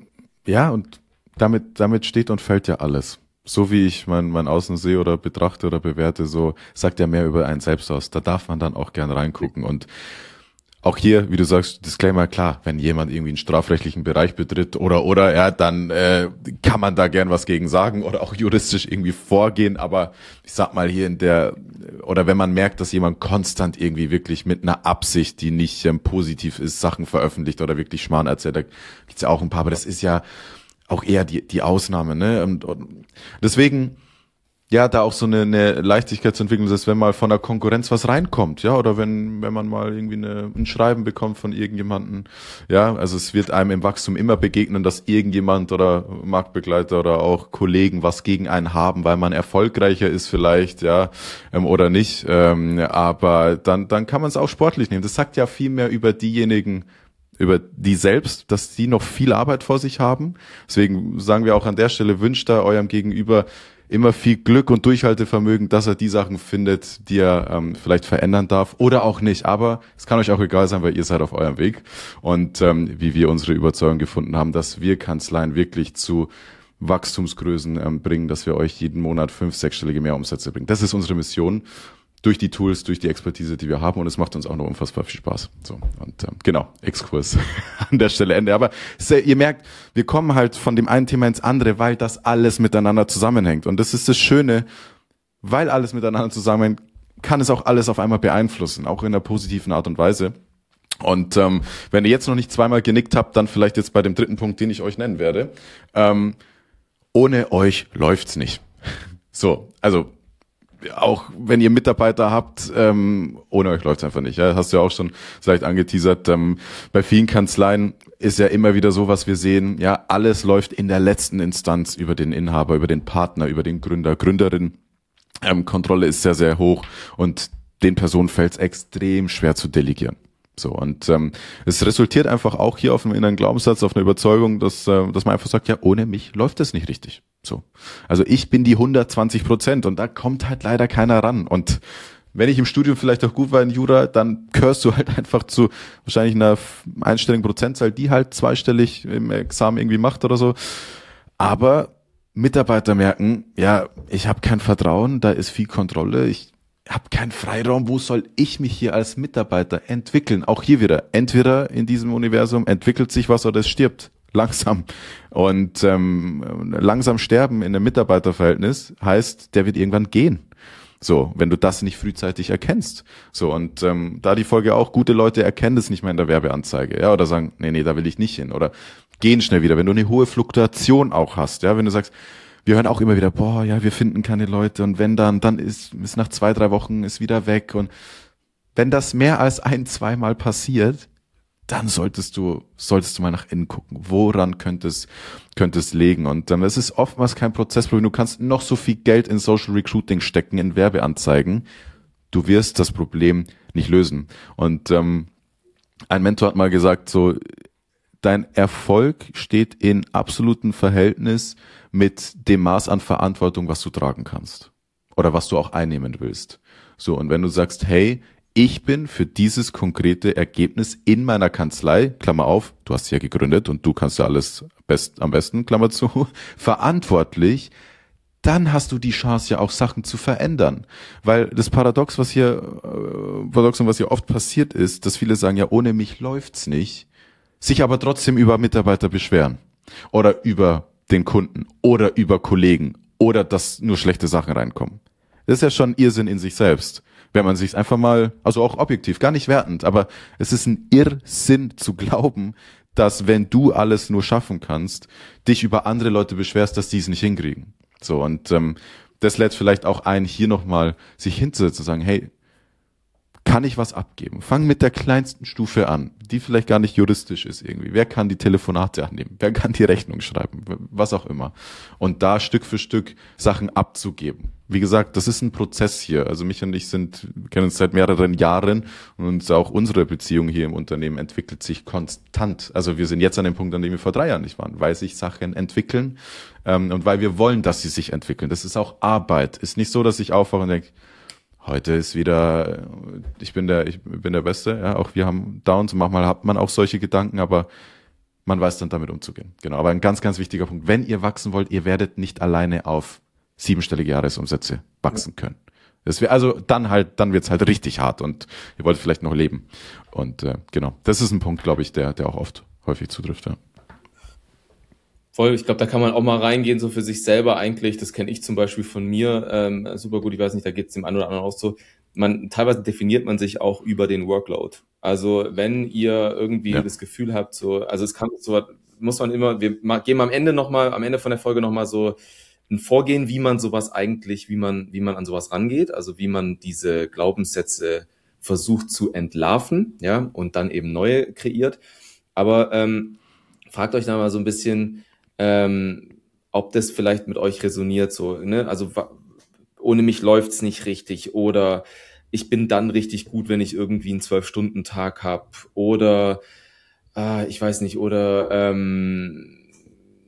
ja, und damit, damit steht und fällt ja alles. So wie ich mein, mein Außen sehe oder betrachte oder bewerte, so sagt ja mehr über einen selbst aus. Da darf man dann auch gern reingucken. Und auch hier, wie du sagst, Disclaimer, klar, wenn jemand irgendwie einen strafrechtlichen Bereich betritt oder, oder, ja, dann äh, kann man da gern was gegen sagen oder auch juristisch irgendwie vorgehen. Aber ich sag mal hier in der, oder wenn man merkt, dass jemand konstant irgendwie wirklich mit einer Absicht, die nicht ähm, positiv ist, Sachen veröffentlicht oder wirklich Schmarrn erzählt, da gibt's ja auch ein paar, aber das ist ja auch eher die die Ausnahme, ne? Und, und deswegen, ja, da auch so eine, eine Leichtigkeit zu entwickeln, dass wenn mal von der Konkurrenz was reinkommt, ja, oder wenn wenn man mal irgendwie eine, ein Schreiben bekommt von irgendjemanden, ja, also es wird einem im Wachstum immer begegnen, dass irgendjemand oder Marktbegleiter oder auch Kollegen was gegen einen haben, weil man erfolgreicher ist vielleicht, ja, ähm, oder nicht, ähm, aber dann dann kann man es auch sportlich nehmen. Das sagt ja viel mehr über diejenigen, über die selbst, dass die noch viel Arbeit vor sich haben. Deswegen sagen wir auch an der Stelle, wünscht da eurem Gegenüber, immer viel Glück und Durchhaltevermögen, dass er die Sachen findet, die er ähm, vielleicht verändern darf oder auch nicht. Aber es kann euch auch egal sein, weil ihr seid auf eurem Weg. Und ähm, wie wir unsere Überzeugung gefunden haben, dass wir Kanzleien wirklich zu Wachstumsgrößen ähm, bringen, dass wir euch jeden Monat fünf-, sechsstellige Mehrumsätze bringen. Das ist unsere Mission. Durch die Tools, durch die Expertise, die wir haben, und es macht uns auch noch unfassbar viel Spaß. So, und ähm, genau, Exkurs an der Stelle Ende. Aber sehr, ihr merkt, wir kommen halt von dem einen Thema ins andere, weil das alles miteinander zusammenhängt. Und das ist das Schöne, weil alles miteinander zusammenhängt, kann es auch alles auf einmal beeinflussen, auch in einer positiven Art und Weise. Und ähm, wenn ihr jetzt noch nicht zweimal genickt habt, dann vielleicht jetzt bei dem dritten Punkt, den ich euch nennen werde. Ähm, ohne euch läuft's nicht. So, also auch wenn ihr Mitarbeiter habt, ähm, ohne euch läuft's einfach nicht. Ja, hast du ja auch schon vielleicht angeteasert. Ähm, bei vielen Kanzleien ist ja immer wieder so, was wir sehen. Ja, alles läuft in der letzten Instanz über den Inhaber, über den Partner, über den Gründer, Gründerin. Ähm, Kontrolle ist sehr, sehr hoch und den Personen fällt's extrem schwer zu delegieren. So, und ähm, es resultiert einfach auch hier auf einem inneren Glaubenssatz, auf einer Überzeugung, dass, äh, dass man einfach sagt, ja, ohne mich läuft das nicht richtig. So, also ich bin die hundertzwanzig Prozent und da kommt halt leider keiner ran. Und wenn ich im Studium vielleicht auch gut war in Jura, dann gehörst du halt einfach zu wahrscheinlich einer einstelligen Prozentzahl, die halt zweistellig im Examen irgendwie macht oder so. Aber Mitarbeiter merken, ja, ich habe kein Vertrauen, da ist viel Kontrolle, ich habe keinen Freiraum, wo soll ich mich hier als Mitarbeiter entwickeln? Auch hier wieder, entweder in diesem Universum entwickelt sich was oder es stirbt. Langsam. Und ähm, langsam sterben in einem Mitarbeiterverhältnis heißt, der wird irgendwann gehen. So, wenn du das nicht frühzeitig erkennst. So, und ähm, da die Folge auch, gute Leute erkennen das nicht mehr in der Werbeanzeige, ja, oder sagen, nee, nee, da will ich nicht hin. Oder gehen schnell wieder, wenn du eine hohe Fluktuation auch hast, ja, wenn du sagst, wir hören auch immer wieder, boah, ja, wir finden keine Leute und wenn dann, dann ist, ist nach zwei, drei Wochen ist wieder weg und wenn das mehr als ein, zweimal passiert, dann solltest du, solltest du mal nach innen gucken. Woran könnte es, könnte es liegen? Und ähm, es ist oftmals kein Prozessproblem. Du kannst noch so viel Geld in Social Recruiting stecken, in Werbeanzeigen. Du wirst das Problem nicht lösen. Und ähm, ein Mentor hat mal gesagt, so, dein Erfolg steht in absolutem Verhältnis mit dem Maß an Verantwortung, was du tragen kannst. Oder was du auch einnehmen willst. So, und wenn du sagst, hey, ich bin für dieses konkrete Ergebnis in meiner Kanzlei, Klammer auf, du hast sie ja gegründet und du kannst ja alles best, am besten, Klammer zu, verantwortlich, dann hast du die Chance ja auch Sachen zu verändern. Weil das Paradox, was hier, äh, Paradoxon, was hier oft passiert ist, dass viele sagen, ja, ohne mich läuft's nicht, sich aber trotzdem über Mitarbeiter beschweren. Oder über den Kunden. Oder über Kollegen. Oder dass nur schlechte Sachen reinkommen. Das ist ja schon Irrsinn in sich selbst. Wenn man sich einfach mal, also auch objektiv, gar nicht wertend, aber es ist ein Irrsinn zu glauben, dass wenn du alles nur schaffen kannst, dich über andere Leute beschwerst, dass die es nicht hinkriegen. So, und ähm, das lädt vielleicht auch ein, hier nochmal sich hinzusetzen und sagen, hey, kann ich was abgeben? Fang mit der kleinsten Stufe an, die vielleicht gar nicht juristisch ist irgendwie. Wer kann die Telefonate annehmen? Wer kann die Rechnung schreiben? Was auch immer. Und da Stück für Stück Sachen abzugeben. Wie gesagt, das ist ein Prozess hier. Also mich und ich sind, kennen uns seit mehreren Jahren und auch unsere Beziehung hier im Unternehmen entwickelt sich konstant. Also wir sind jetzt an dem Punkt, an dem wir vor drei Jahren nicht waren, weil sich Sachen entwickeln ähm, und weil wir wollen, dass sie sich entwickeln. Das ist auch Arbeit. Ist nicht so, dass ich aufwache und denke, heute ist wieder, ich bin der, ich bin der Beste. Ja, auch wir haben Downs und manchmal hat man auch solche Gedanken, aber man weiß dann damit umzugehen. Genau. Aber ein ganz, ganz wichtiger Punkt: Wenn ihr wachsen wollt, ihr werdet nicht alleine auf siebenstellige Jahresumsätze wachsen können. Das wäre also dann halt, dann wird's halt richtig hart und ihr wollt vielleicht noch leben. Und äh, genau, das ist ein Punkt, glaube ich, der, der auch oft häufig zutrifft. Ja. Voll, ich glaube, da kann man auch mal reingehen, so für sich selber eigentlich. Das kenne ich zum Beispiel von mir ähm, super gut. Ich weiß nicht, da geht's dem einen oder anderen auch so. Man Teilweise definiert man sich auch über den Workload. Also wenn ihr irgendwie ja. das Gefühl habt, so, also es kann so, muss man immer, wir geben am Ende nochmal, am Ende von der Folge nochmal so ein Vorgehen, wie man sowas eigentlich, wie man, wie man an sowas rangeht, also wie man diese Glaubenssätze versucht zu entlarven, ja, und dann eben neue kreiert. Aber ähm, fragt euch da mal so ein bisschen, ähm, ob das vielleicht mit euch resoniert, so, ne, also ohne mich läuft's nicht richtig oder ich bin dann richtig gut, wenn ich irgendwie einen zwölf-Stunden-Tag hab oder äh, ich weiß nicht, oder ähm,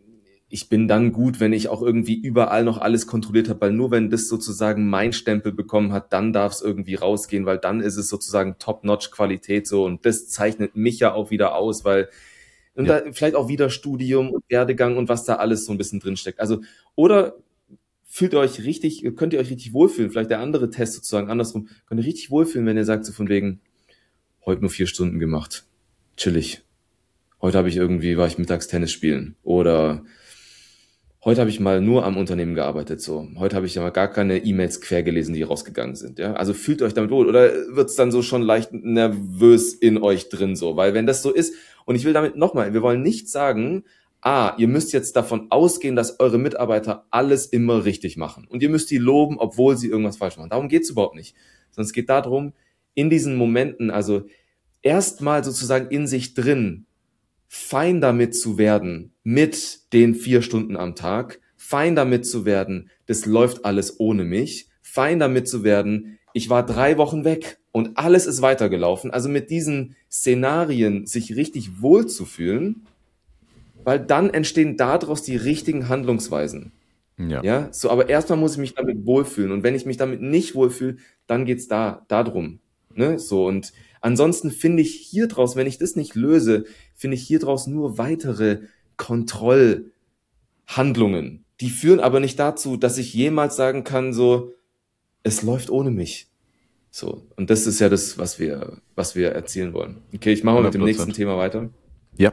ich bin dann gut, wenn ich auch irgendwie überall noch alles kontrolliert habe, weil nur wenn das sozusagen mein Stempel bekommen hat, dann darf es irgendwie rausgehen, weil dann ist es sozusagen Top-Notch-Qualität so und das zeichnet mich ja auch wieder aus, weil und ja. da vielleicht auch wieder Studium und Werdegang und was da alles so ein bisschen drinsteckt. Also, oder fühlt ihr euch richtig, könnt ihr euch richtig wohlfühlen, vielleicht der andere Test sozusagen andersrum, könnt ihr richtig wohlfühlen, wenn ihr sagt so von wegen, heute nur vier Stunden gemacht, chillig. Heute habe ich irgendwie, war ich mittags Tennis spielen oder heute habe ich mal nur am Unternehmen gearbeitet, so. Heute habe ich ja mal gar keine E-Mails quer gelesen, die rausgegangen sind, ja. Also fühlt euch damit wohl oder wird's dann so schon leicht nervös in euch drin, so? Weil wenn das so ist, und ich will damit nochmal, wir wollen nicht sagen, ah, ihr müsst jetzt davon ausgehen, dass eure Mitarbeiter alles immer richtig machen. Und ihr müsst die loben, obwohl sie irgendwas falsch machen. Darum geht's überhaupt nicht. Sondern es geht darum, in diesen Momenten, also erstmal sozusagen in sich drin, fein damit zu werden, mit den vier Stunden am Tag, fein damit zu werden, das läuft alles ohne mich, fein damit zu werden, ich war drei Wochen weg und alles ist weitergelaufen. Also mit diesen Szenarien sich richtig wohl zu fühlen, weil dann entstehen daraus die richtigen Handlungsweisen. Ja. Ja, so, aber erstmal muss ich mich damit wohlfühlen und wenn ich mich damit nicht wohlfühle, dann geht's da, da drum, ne, so und ansonsten finde ich hier draus, wenn ich das nicht löse, finde ich hier draus nur weitere Kontrollhandlungen. Die führen aber nicht dazu, dass ich jemals sagen kann, so, es läuft ohne mich. So. Und das ist ja das, was wir, was wir erzielen wollen. Okay, ich mache mal mit dem nächsten Thema weiter. Ja.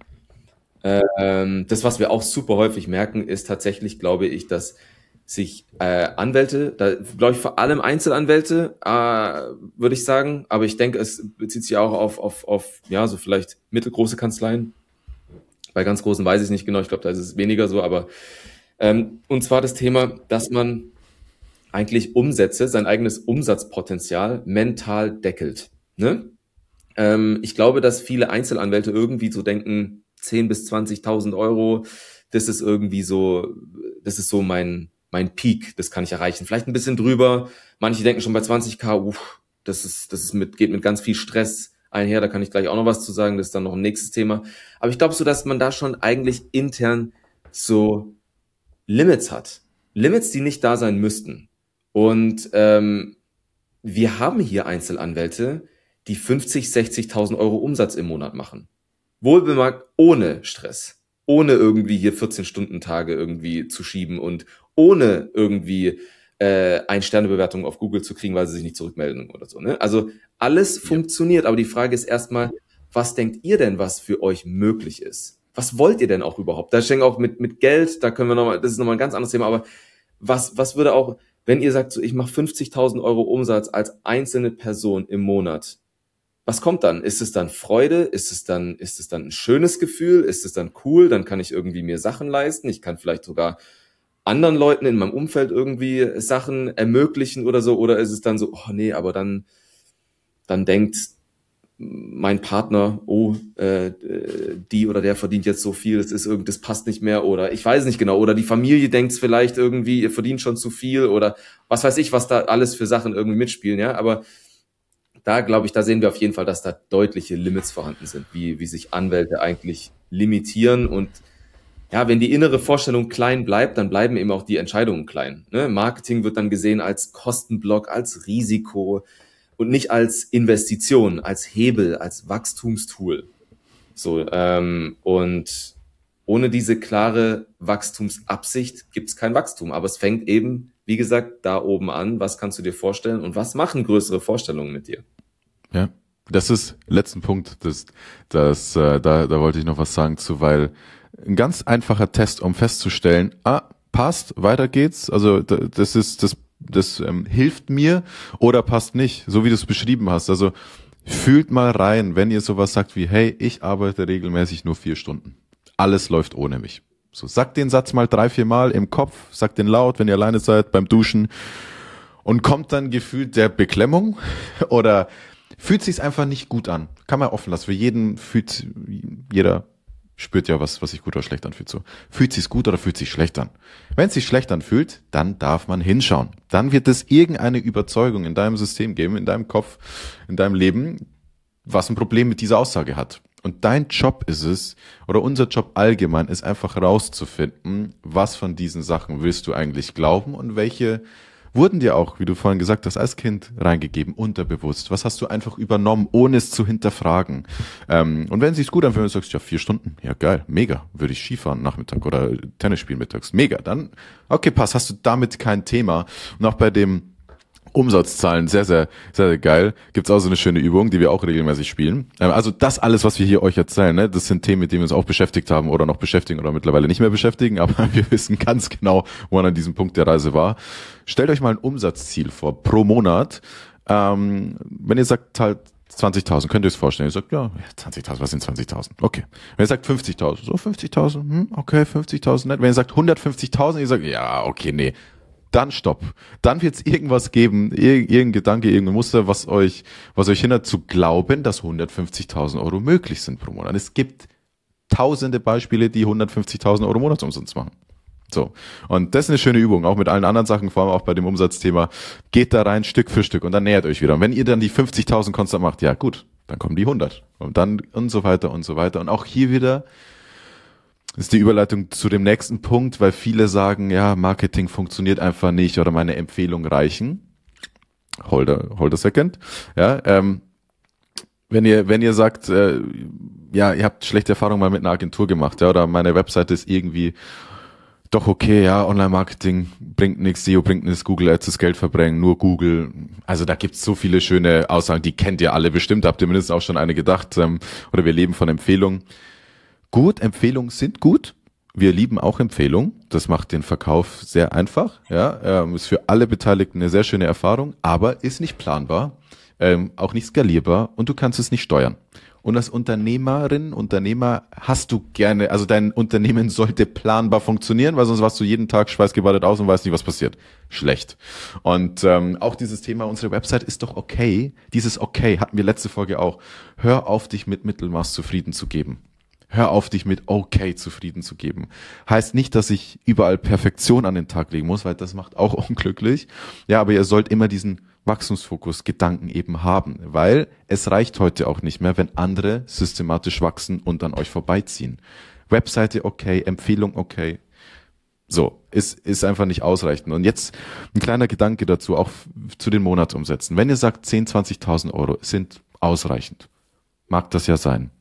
Ähm, das, was wir auch super häufig merken, ist tatsächlich, glaube ich, dass sich äh, Anwälte, da glaube ich vor allem Einzelanwälte, äh, würde ich sagen, aber ich denke, es bezieht sich auch auf, auf, auf ja, so vielleicht mittelgroße Kanzleien. Bei ganz großen weiß ich es nicht genau, ich glaube, da ist es weniger so, aber ähm, und zwar das Thema, dass man eigentlich Umsätze, sein eigenes Umsatzpotenzial mental deckelt. Ne? Ähm, ich glaube, dass viele Einzelanwälte irgendwie so denken, zehn bis zwanzigtausend Euro, das ist irgendwie so, das ist so mein mein Peak, das kann ich erreichen. Vielleicht ein bisschen drüber. Manche denken schon bei zwanzigtausend, uff, das ist, das ist mit, geht mit ganz viel Stress einher. Da kann ich gleich auch noch was zu sagen. Das ist dann noch ein nächstes Thema. Aber ich glaube so, dass man da schon eigentlich intern so Limits hat. Limits, die nicht da sein müssten. Und ähm, wir haben hier Einzelanwälte, die fünfzig, sechzigtausend Euro Umsatz im Monat machen. Wohlbemerkt ohne Stress. Ohne irgendwie hier vierzehn-Stunden-Tage irgendwie zu schieben und ohne irgendwie äh, Ein-Sterne-Bewertungen auf Google zu kriegen, weil sie sich nicht zurückmelden oder so. Ne? Also alles ja. funktioniert, aber die Frage ist erstmal, was denkt ihr denn, was für euch möglich ist? Was wollt ihr denn auch überhaupt? Da steckt auch mit mit Geld, da können wir nochmal, das ist nochmal ein ganz anderes Thema, aber was was würde auch, wenn ihr sagt, so, ich mache fünfzigtausend Euro Umsatz als einzelne Person im Monat, was kommt dann? Ist es dann Freude? Ist es dann, ist es dann ein schönes Gefühl? Ist es dann cool? Dann kann ich irgendwie mir Sachen leisten. Ich kann vielleicht sogar anderen Leuten in meinem Umfeld irgendwie Sachen ermöglichen oder so. Oder ist es dann so, oh nee, aber dann, dann denkt mein Partner, oh, äh, die oder der verdient jetzt so viel, das ist irgend, das passt nicht mehr. Oder ich weiß nicht genau. Oder die Familie denkt vielleicht irgendwie, ihr verdient schon zu viel. Oder was weiß ich, was da alles für Sachen irgendwie mitspielen. Ja, aber da glaube ich, da sehen wir auf jeden Fall, dass da deutliche Limits vorhanden sind, wie, wie sich Anwälte eigentlich limitieren. Und ja, wenn die innere Vorstellung klein bleibt, dann bleiben eben auch die Entscheidungen klein. Ne? Marketing wird dann gesehen als Kostenblock, als Risiko und nicht als Investition, als Hebel, als Wachstumstool. So, ähm, und ohne diese klare Wachstumsabsicht gibt es kein Wachstum. Aber es fängt eben, wie gesagt, da oben an. Was kannst du dir vorstellen und was machen größere Vorstellungen mit dir? Ja, das ist letzten Punkt, das, das, äh, da, da wollte ich noch was sagen zu, weil ein ganz einfacher Test, um festzustellen, ah, passt, weiter geht's, also das ist, das, das ähm, hilft mir oder passt nicht, so wie du es beschrieben hast. Also fühlt mal rein, wenn ihr sowas sagt wie, hey, ich arbeite regelmäßig nur vier Stunden. Alles läuft ohne mich. So, sagt den Satz mal drei, vier Mal im Kopf, sagt den laut, wenn ihr alleine seid, beim Duschen und kommt dann gefühlt der Beklemmung oder fühlt sich's einfach nicht gut an. Kann man offen lassen. Für jeden fühlt, jeder spürt ja, was, was sich gut oder schlecht anfühlt. So, fühlt sich's gut oder fühlt sich schlecht an? Wenn es sich schlecht anfühlt, dann darf man hinschauen. Dann wird es irgendeine Überzeugung in deinem System geben, in deinem Kopf, in deinem Leben, was ein Problem mit dieser Aussage hat. Und dein Job ist es, oder unser Job allgemein, ist einfach rauszufinden, was von diesen Sachen willst du eigentlich glauben und welche wurden dir auch, wie du vorhin gesagt hast, als Kind reingegeben, unterbewusst. Was hast du einfach übernommen, ohne es zu hinterfragen? Ähm, und wenn es sich gut anfühlt, und du sagst, ja, vier Stunden, ja geil, mega, würde ich Skifahren Nachmittag oder Tennis spielen mittags, mega, dann, okay, pass, hast du damit kein Thema. Und auch bei dem Umsatzzahlen, sehr, sehr, sehr, sehr geil. Gibt's auch so eine schöne Übung, die wir auch regelmäßig spielen. Also das alles, was wir hier euch erzählen, ne, das sind Themen, mit denen wir uns auch beschäftigt haben oder noch beschäftigen oder mittlerweile nicht mehr beschäftigen, aber wir wissen ganz genau, wo man an diesem Punkt der Reise war. Stellt euch mal ein Umsatzziel vor pro Monat. Ähm, wenn ihr sagt halt zwanzigtausend, könnt ihr es vorstellen. Ihr sagt, ja, zwanzigtausend, was sind zwanzigtausend? Okay. Wenn ihr sagt fünfzigtausend, so fünfzigtausend, hm, okay, fünfzigtausend, nett. Wenn ihr sagt hundertfünfzigtausend, ihr sagt, ja, okay, nee. Dann stopp. Dann wird es irgendwas geben, ir- irgendein Gedanke, irgendein Muster, was euch, was euch hindert zu glauben, dass hundertfünfzigtausend Euro möglich sind pro Monat. Es gibt tausende Beispiele, die hundertfünfzigtausend Euro Monatsumsatz machen. So. Und das ist eine schöne Übung, auch mit allen anderen Sachen, vor allem auch bei dem Umsatzthema. Geht da rein Stück für Stück und dann nähert euch wieder. Und wenn ihr dann die fünfzigtausend konstant macht, ja gut, dann kommen die hundert. Und dann und so weiter und so weiter. Und auch hier wieder ist die Überleitung zu dem nächsten Punkt, weil viele sagen, ja, Marketing funktioniert einfach nicht oder meine Empfehlungen reichen. Hold a, hold a second. Ja, ähm, wenn ihr, wenn ihr sagt, äh, ja, ihr habt schlechte Erfahrungen mal mit einer Agentur gemacht, ja, oder meine Webseite ist irgendwie doch okay, ja, Online-Marketing bringt nichts, S E O bringt nichts, Google Ads ist Geld verbrennen, nur Google. Also da gibt's so viele schöne Aussagen, die kennt ihr alle bestimmt, habt ihr mindestens auch schon eine gedacht, ähm, oder wir leben von Empfehlungen. Gut, Empfehlungen sind gut. Wir lieben auch Empfehlungen. Das macht den Verkauf sehr einfach. Ja, ähm, ist für alle Beteiligten eine sehr schöne Erfahrung, aber ist nicht planbar, ähm, auch nicht skalierbar und du kannst es nicht steuern. Und als Unternehmerin, Unternehmer hast du gerne, also dein Unternehmen sollte planbar funktionieren, weil sonst warst du jeden Tag schweißgebadet aus und weißt nicht, was passiert. Schlecht. Und ähm, auch dieses Thema, unsere Website ist doch okay. Dieses okay hatten wir letzte Folge auch. Hör auf, dich mit Mittelmaß zufrieden zu geben. Hör auf, dich mit okay zufrieden zu geben. Heißt nicht, dass ich überall Perfektion an den Tag legen muss, weil das macht auch unglücklich. Ja, aber ihr sollt immer diesen Wachstumsfokus, Gedanken eben haben, weil es reicht heute auch nicht mehr, wenn andere systematisch wachsen und an euch vorbeiziehen. Webseite okay, Empfehlung okay. So, ist, ist einfach nicht ausreichend. Und jetzt ein kleiner Gedanke dazu, auch zu den Monatsumsätzen. Wenn ihr sagt, zehntausend, zwanzigtausend Euro sind ausreichend, mag das ja sein.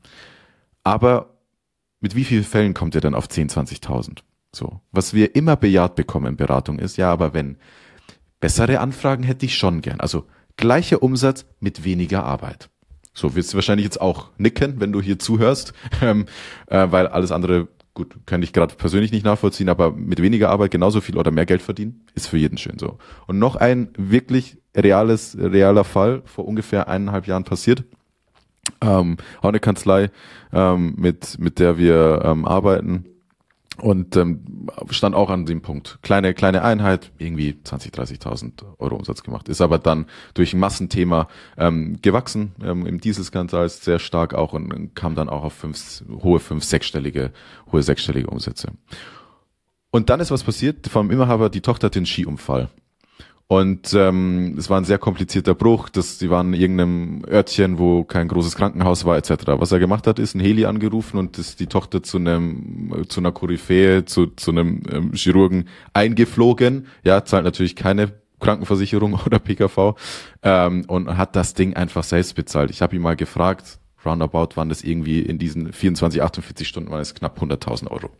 Aber mit wie vielen Fällen kommt ihr dann auf zehntausend, zwanzigtausend? So. Was wir immer bejaht bekommen in Beratung ist, ja, aber wenn bessere Anfragen hätte ich schon gern. Also gleicher Umsatz mit weniger Arbeit. So wirst du wahrscheinlich jetzt auch nicken, wenn du hier zuhörst, ähm, äh, weil alles andere, gut, kann ich gerade persönlich nicht nachvollziehen, aber mit weniger Arbeit genauso viel oder mehr Geld verdienen, ist für jeden schön so. Und noch ein wirklich reales, realer Fall, vor ungefähr eineinhalb Jahren passiert. Ähm, auch eine Kanzlei, ähm, mit mit der wir ähm, arbeiten und ähm, stand auch an dem Punkt. Kleine kleine Einheit, irgendwie zwanzigtausend, dreißigtausend Euro Umsatz gemacht. Ist aber dann durch ein Massenthema ähm, gewachsen, ähm, im Dieselskandal sehr stark auch und kam dann auch auf fünf, hohe fünf, sechsstellige, hohe sechsstellige Umsätze. Und dann ist was passiert, vom Inhaber, die Tochter hatte einen Skiunfall. Und ähm, es war ein sehr komplizierter Bruch, das, sie waren in irgendeinem Örtchen, wo kein großes Krankenhaus war, et cetera. Was er gemacht hat, ist ein Heli angerufen und ist die Tochter zu einem zu einer Koryphäe, zu zu einem ähm, Chirurgen eingeflogen. Ja, zahlt natürlich keine Krankenversicherung oder P K V ähm, und hat das Ding einfach selbst bezahlt. Ich habe ihn mal gefragt, roundabout waren das irgendwie in diesen vierundzwanzig, achtundvierzig Stunden waren es knapp hunderttausend Euro.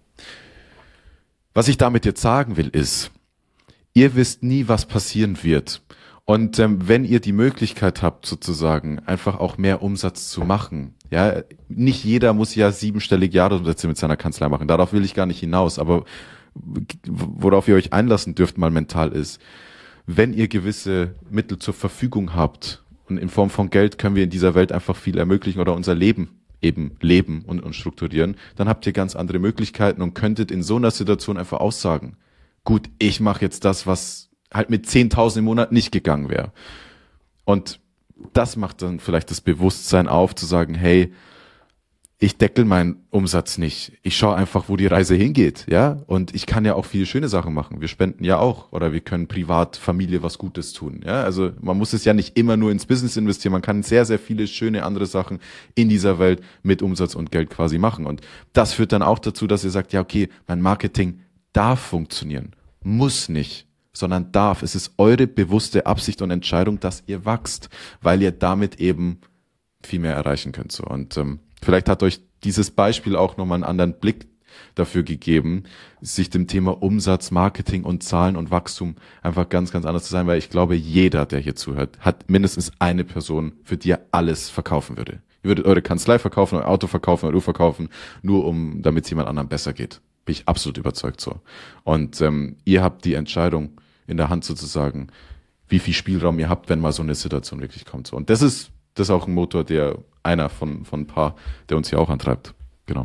Was ich damit jetzt sagen will, ist, ihr wisst nie, was passieren wird. Und ähm, wenn ihr die Möglichkeit habt, sozusagen einfach auch mehr Umsatz zu machen, ja, nicht jeder muss ja siebenstellige Jahresumsätze mit seiner Kanzlei machen. Darauf will ich gar nicht hinaus. Aber worauf ihr euch einlassen dürft mal mental ist, wenn ihr gewisse Mittel zur Verfügung habt und in Form von Geld können wir in dieser Welt einfach viel ermöglichen oder unser Leben eben leben und, und strukturieren, dann habt ihr ganz andere Möglichkeiten und könntet in so einer Situation einfach aussagen, gut, ich mache jetzt das, was halt mit zehntausend im Monat nicht gegangen wäre. Und das macht dann vielleicht das Bewusstsein auf, zu sagen, hey, ich deckel meinen Umsatz nicht. Ich schaue einfach, wo die Reise hingeht, ja. Und ich kann ja auch viele schöne Sachen machen. Wir spenden ja auch oder wir können privat Familie was Gutes tun, ja. Also man muss es ja nicht immer nur ins Business investieren. Man kann sehr, sehr viele schöne andere Sachen in dieser Welt mit Umsatz und Geld quasi machen. Und das führt dann auch dazu, dass ihr sagt, ja okay, mein Marketing darf funktionieren, muss nicht, sondern darf. Es ist eure bewusste Absicht und Entscheidung, dass ihr wachst, weil ihr damit eben viel mehr erreichen könnt. So. Und ähm, vielleicht hat euch dieses Beispiel auch nochmal einen anderen Blick dafür gegeben, sich dem Thema Umsatz, Marketing und Zahlen und Wachstum einfach ganz, ganz anders zu sein, weil ich glaube, jeder, der hier zuhört, hat mindestens eine Person, für die er alles verkaufen würde. Ihr würdet eure Kanzlei verkaufen, euer Auto verkaufen, euer Uhr verkaufen, nur um, damit es jemand anderem besser geht. Bin ich absolut überzeugt so. Und ähm, ihr habt die Entscheidung in der Hand sozusagen, wie viel Spielraum ihr habt, wenn mal so eine Situation wirklich kommt. So. Und das ist Das ist auch ein Motor, der einer von, von ein paar, der uns hier auch antreibt. Genau.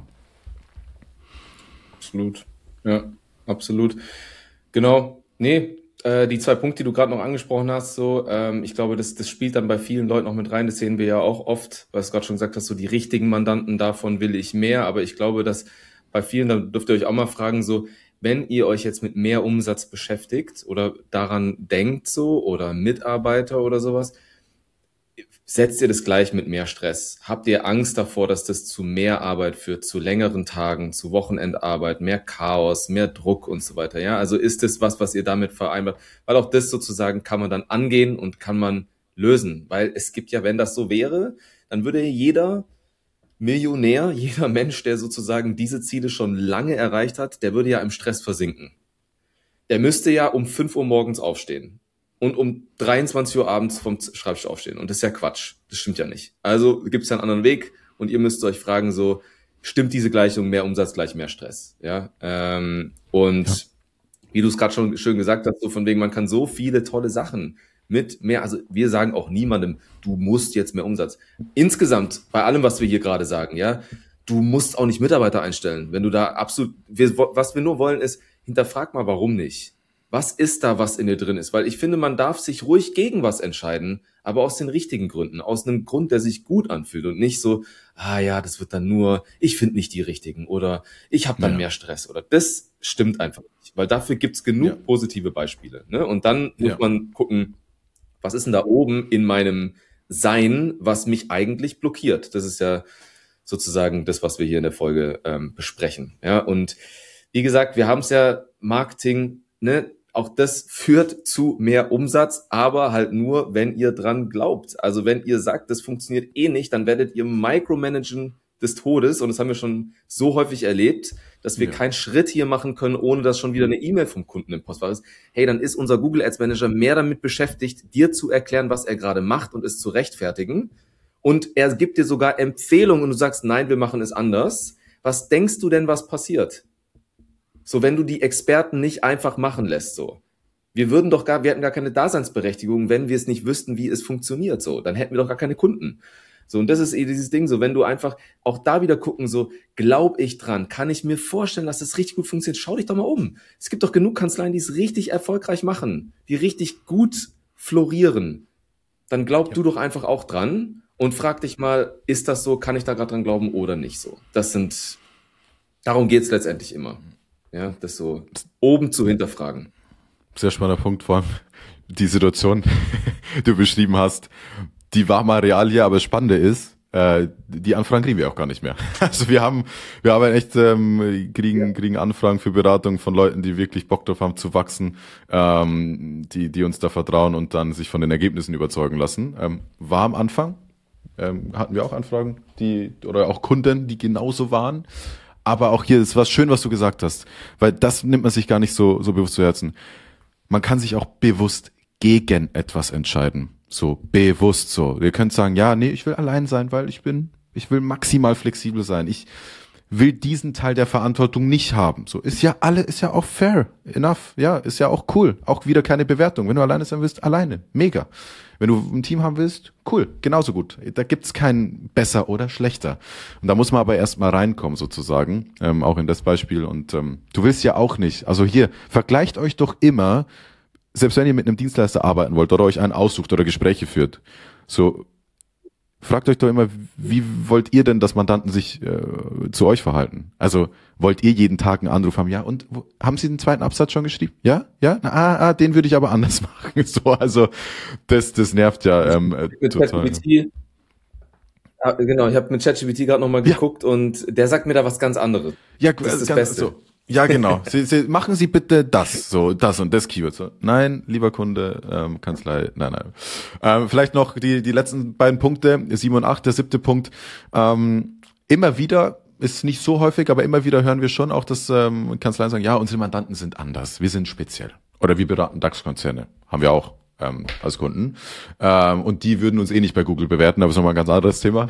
Absolut. Ja, absolut. Genau. Nee, äh, die zwei Punkte, die du gerade noch angesprochen hast, so, ähm, ich glaube, das, das spielt dann bei vielen Leuten auch mit rein. Das sehen wir ja auch oft, weil du gerade schon gesagt hast, so die richtigen Mandanten, davon will ich mehr. Aber ich glaube, dass bei vielen, da dürft ihr euch auch mal fragen, so, wenn ihr euch jetzt mit mehr Umsatz beschäftigt oder daran denkt so oder Mitarbeiter oder sowas, setzt ihr das gleich mit mehr Stress? Habt ihr Angst davor, dass das zu mehr Arbeit führt, zu längeren Tagen, zu Wochenendarbeit, mehr Chaos, mehr Druck und so weiter? Ja, also ist das was, was ihr damit vereinbart? Weil auch das sozusagen kann man dann angehen und kann man lösen. Weil es gibt ja, wenn das so wäre, dann würde jeder Millionär, jeder Mensch, der sozusagen diese Ziele schon lange erreicht hat, der würde ja im Stress versinken. Der müsste ja um fünf Uhr morgens aufstehen und um dreiundzwanzig Uhr abends vom Schreibtisch aufstehen. Und das ist ja Quatsch. Das stimmt ja nicht. Also gibt es ja einen anderen Weg und ihr müsst euch fragen, so, stimmt diese Gleichung, mehr Umsatz gleich mehr Stress? Ja. Ähm, und ja. Wie du es gerade schon schön gesagt hast, so von wegen, man kann so viele tolle Sachen mit mehr, also wir sagen auch niemandem, du musst jetzt mehr Umsatz. Insgesamt, bei allem, was wir hier gerade sagen, ja, du musst auch nicht Mitarbeiter einstellen. Wenn du da absolut, wir, was wir nur wollen ist, hinterfrag mal, warum nicht? Was ist da, was in dir drin ist? Weil ich finde, man darf sich ruhig gegen was entscheiden, aber aus den richtigen Gründen, aus einem Grund, der sich gut anfühlt und nicht so, ah ja, das wird dann nur, ich finde nicht die richtigen oder ich habe dann ja. mehr Stress oder das stimmt einfach nicht, weil dafür gibt's genug ja. positive Beispiele. Ne? Und dann muss ja. man gucken, was ist denn da oben in meinem Sein, was mich eigentlich blockiert? Das ist ja sozusagen das, was wir hier in der Folge ähm, besprechen. Ja, und wie gesagt, wir haben es ja Marketing, ne? Auch das führt zu mehr Umsatz, aber halt nur, wenn ihr dran glaubt. Also wenn ihr sagt, das funktioniert eh nicht, dann werdet ihr micromanagen des Todes. Und das haben wir schon so häufig erlebt, dass wir ja. keinen Schritt hier machen können, ohne dass schon wieder eine E-Mail vom Kunden im Postfach ist. Hey, dann ist unser Google Ads Manager mehr damit beschäftigt, dir zu erklären, was er gerade macht und es zu rechtfertigen. Und er gibt dir sogar Empfehlungen und du sagst, nein, wir machen es anders. Was denkst du denn, was passiert? So, wenn du die Experten nicht einfach machen lässt, so. Wir würden doch gar, wir hätten gar keine Daseinsberechtigung, wenn wir es nicht wüssten, wie es funktioniert, so. Dann hätten wir doch gar keine Kunden. So, und das ist eh dieses Ding, so, wenn du einfach auch da wieder gucken, so, glaub ich dran, kann ich mir vorstellen, dass das richtig gut funktioniert, schau dich doch mal um. Es gibt doch genug Kanzleien, die es richtig erfolgreich machen, die richtig gut florieren. Dann glaub ja. du doch einfach auch dran und frag dich mal, ist das so, kann ich da gerade dran glauben oder nicht so? Das sind, darum geht's letztendlich immer. Ja, das so oben zu hinterfragen. Sehr spannender Punkt, vor allem die Situation, die du beschrieben hast, die war mal real hier, aber das Spannende ist, äh, die Anfragen kriegen wir auch gar nicht mehr. Also wir haben, wir haben echt, ähm, kriegen, ja. kriegen Anfragen für Beratung von Leuten, die wirklich Bock drauf haben zu wachsen, ähm, die, die uns da vertrauen und dann sich von den Ergebnissen überzeugen lassen. Ähm, war am Anfang, ähm, hatten wir auch Anfragen, die, oder auch Kunden, die genauso waren. Aber auch hier ist was schön, was du gesagt hast, weil das nimmt man sich gar nicht so, so bewusst zu Herzen. Man kann sich auch bewusst gegen etwas entscheiden. So, bewusst so. Ihr könnt sagen, ja, nee, ich will allein sein, weil ich bin, ich will maximal flexibel sein. Ich will diesen Teil der Verantwortung nicht haben. So, ist ja alle, ist ja auch fair enough. Ja, ist ja auch cool. Auch wieder keine Bewertung. Wenn du alleine sein willst, alleine. Mega. Wenn du ein Team haben willst, cool, genauso gut. Da gibt's kein besser oder schlechter. Und da muss man aber erstmal reinkommen sozusagen, ähm, auch in das Beispiel. Und ähm, du willst ja auch nicht, also hier, vergleicht euch doch immer, selbst wenn ihr mit einem Dienstleister arbeiten wollt oder euch einen aussucht oder Gespräche führt, so fragt euch doch immer, wie wollt ihr denn, dass Mandanten sich äh, zu euch verhalten? Also wollt ihr jeden Tag einen Anruf haben? Ja, und wo, haben Sie den zweiten Absatz schon geschrieben? Ja, ja, Na, ah, ah, den würde ich aber anders machen. So, also das, das nervt ja ähm, mit total. ChatGPT, ah, genau, ich habe mit ChatGPT gerade nochmal geguckt ja. und der sagt mir da was ganz anderes. Ja, das ist das ganz, Beste. So. Ja, genau. Sie, Sie, machen Sie bitte das, so, das und das Keyword. So. Nein, lieber Kunde, ähm, Kanzlei, nein, nein. Ähm, vielleicht noch die, die letzten beiden Punkte, sieben und acht, der siebte Punkt. Ähm, immer wieder, ist nicht so häufig, aber immer wieder hören wir schon auch, dass ähm, Kanzleien sagen, ja, unsere Mandanten sind anders, wir sind speziell. Oder wir beraten DAX-Konzerne, haben wir auch ähm, als Kunden. Ähm, und die würden uns eh nicht bei Google bewerten, aber das ist nochmal ein ganz anderes Thema.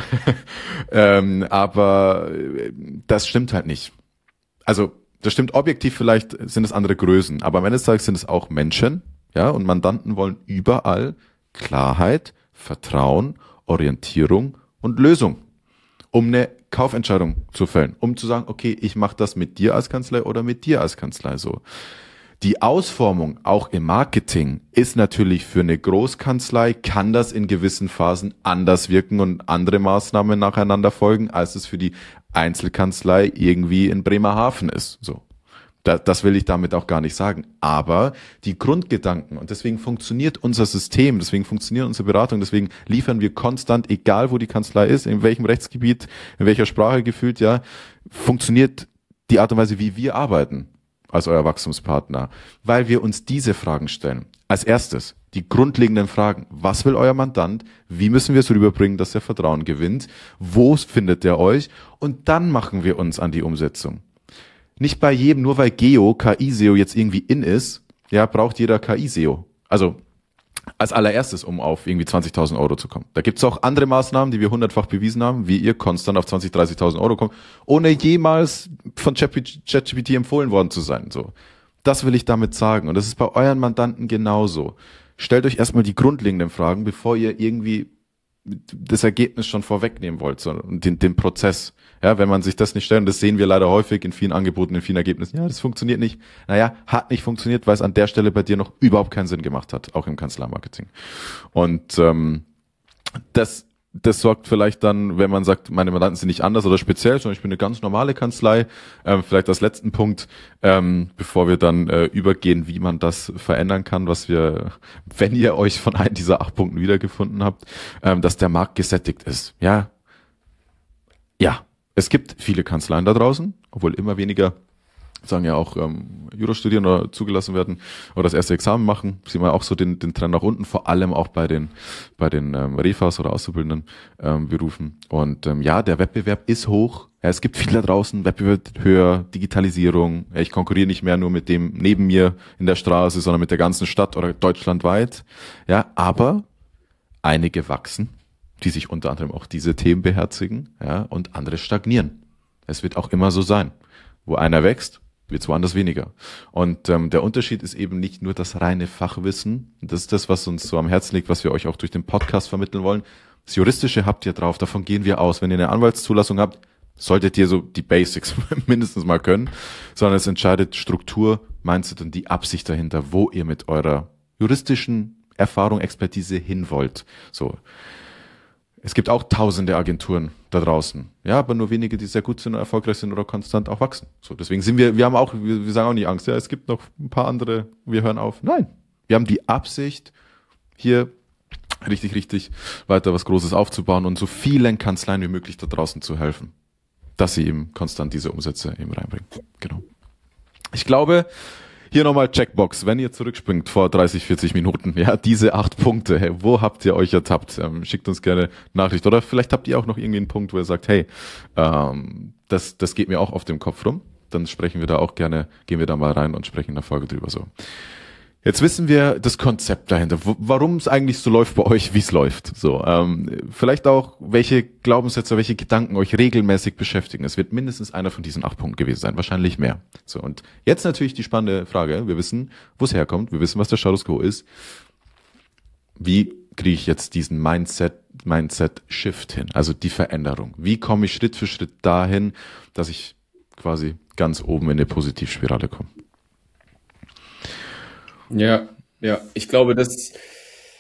ähm, aber das stimmt halt nicht. Also, das stimmt objektiv, vielleicht sind es andere Größen, aber am Ende des Tages sind es auch Menschen, ja, und Mandanten wollen überall Klarheit, Vertrauen, Orientierung und Lösung, um eine Kaufentscheidung zu fällen, um zu sagen, okay, ich mache das mit dir als Kanzlei oder mit dir als Kanzlei so. Die Ausformung auch im Marketing ist natürlich für eine Großkanzlei, kann das in gewissen Phasen anders wirken und andere Maßnahmen nacheinander folgen, als es für die Einzelkanzlei irgendwie in Bremerhaven ist. So, das, das will ich damit auch gar nicht sagen. Aber die Grundgedanken, und deswegen funktioniert unser System, deswegen funktioniert unsere Beratung, deswegen liefern wir konstant, egal wo die Kanzlei ist, in welchem Rechtsgebiet, in welcher Sprache gefühlt, ja, funktioniert die Art und Weise, wie wir arbeiten als euer Wachstumspartner, weil wir uns diese Fragen stellen. Als erstes die grundlegenden Fragen. Was will euer Mandant? Wie müssen wir es rüberbringen, dass er Vertrauen gewinnt? Wo findet er euch? Und dann machen wir uns an die Umsetzung. Nicht bei jedem, nur weil Geo, K I-S E O jetzt irgendwie in ist, ja, braucht jeder K I-S E O. Also als allererstes, um auf irgendwie zwanzigtausend Euro zu kommen. Da gibt's auch andere Maßnahmen, die wir hundertfach bewiesen haben, wie ihr konstant auf zwanzig, dreißigtausend Euro kommt, ohne jemals von ChatGPT empfohlen worden zu sein. So, das will ich damit sagen. Und das ist bei euren Mandanten genauso. Stellt euch erstmal die grundlegenden Fragen, bevor ihr irgendwie das Ergebnis schon vorwegnehmen wollt, sondern den, den Prozess. Ja, wenn man sich das nicht stellt, und das sehen wir leider häufig in vielen Angeboten, in vielen Ergebnissen, ja, das funktioniert nicht. Naja, hat nicht funktioniert, weil es an der Stelle bei dir noch überhaupt keinen Sinn gemacht hat, auch im Kanzleimarketing. Und ähm, das das sorgt vielleicht dann, wenn man sagt, meine Mandanten sind nicht anders oder speziell, sondern ich bin eine ganz normale Kanzlei, ähm, vielleicht als letzten Punkt, ähm, bevor wir dann äh, übergehen, wie man das verändern kann, was wir, wenn ihr euch von einem dieser acht Punkten wiedergefunden habt, ähm, dass der Markt gesättigt ist. Ja, ja, es gibt viele Kanzleien da draußen, obwohl immer weniger sagen ja auch ähm, Jura studieren oder zugelassen werden oder das erste Examen machen, sieht man auch so den, den Trend nach unten, vor allem auch bei den bei den ähm, Refas oder auszubildenden ähm, Berufen. Und ähm, ja, der Wettbewerb ist hoch. Ja, es gibt viel da draußen, Wettbewerb höher, Digitalisierung. Ja, ich konkurriere nicht mehr nur mit dem neben mir in der Straße, sondern mit der ganzen Stadt oder deutschlandweit. Ja, aber einige wachsen, die sich unter anderem auch diese Themen beherzigen, ja, und andere stagnieren. Es wird auch immer so sein. Wo einer wächst, wird es woanders weniger. Und ähm, der Unterschied ist eben nicht nur das reine Fachwissen. Das ist das, was uns so am Herzen liegt, was wir euch auch durch den Podcast vermitteln wollen. Das Juristische habt ihr drauf, davon gehen wir aus. Wenn ihr eine Anwaltszulassung habt, solltet ihr so die Basics mindestens mal können. Sondern es entscheidet Struktur, Mindset und die Absicht dahinter, wo ihr mit eurer juristischen Erfahrung, Expertise hin wollt. So. Es gibt auch tausende Agenturen da draußen, ja, aber nur wenige, die sehr gut sind und erfolgreich sind oder konstant auch wachsen. So, deswegen sind wir, wir haben auch, wir, wir sagen auch nicht Angst, ja, es gibt noch ein paar andere, wir hören auf. Nein, wir haben die Absicht, hier richtig, richtig weiter was Großes aufzubauen und so vielen Kanzleien wie möglich da draußen zu helfen, dass sie eben konstant diese Umsätze eben reinbringen. Genau. Ich glaube, hier nochmal Checkbox, wenn ihr zurückspringt vor dreißig, vierzig Minuten, ja, diese acht Punkte, hey, wo habt ihr euch ertappt? Ähm, schickt uns gerne Nachricht oder vielleicht habt ihr auch noch irgendwie einen Punkt, wo ihr sagt, hey, ähm, das, das geht mir auch auf dem Kopf rum, dann sprechen wir da auch gerne, gehen wir da mal rein und sprechen in der Folge drüber so. Jetzt wissen wir das Konzept dahinter, warum es eigentlich so läuft bei euch, wie es läuft. So, ähm, vielleicht auch, welche Glaubenssätze, welche Gedanken euch regelmäßig beschäftigen. Es wird mindestens einer von diesen acht Punkten gewesen sein, wahrscheinlich mehr. So, und jetzt natürlich die spannende Frage. Wir wissen, wo es herkommt, wir wissen, was der Status Quo ist. Wie kriege ich jetzt diesen Mindset, Mindset-Shift hin, also die Veränderung? Wie komme ich Schritt für Schritt dahin, dass ich quasi ganz oben in eine Positivspirale komme? Ja, ja, ich glaube, das,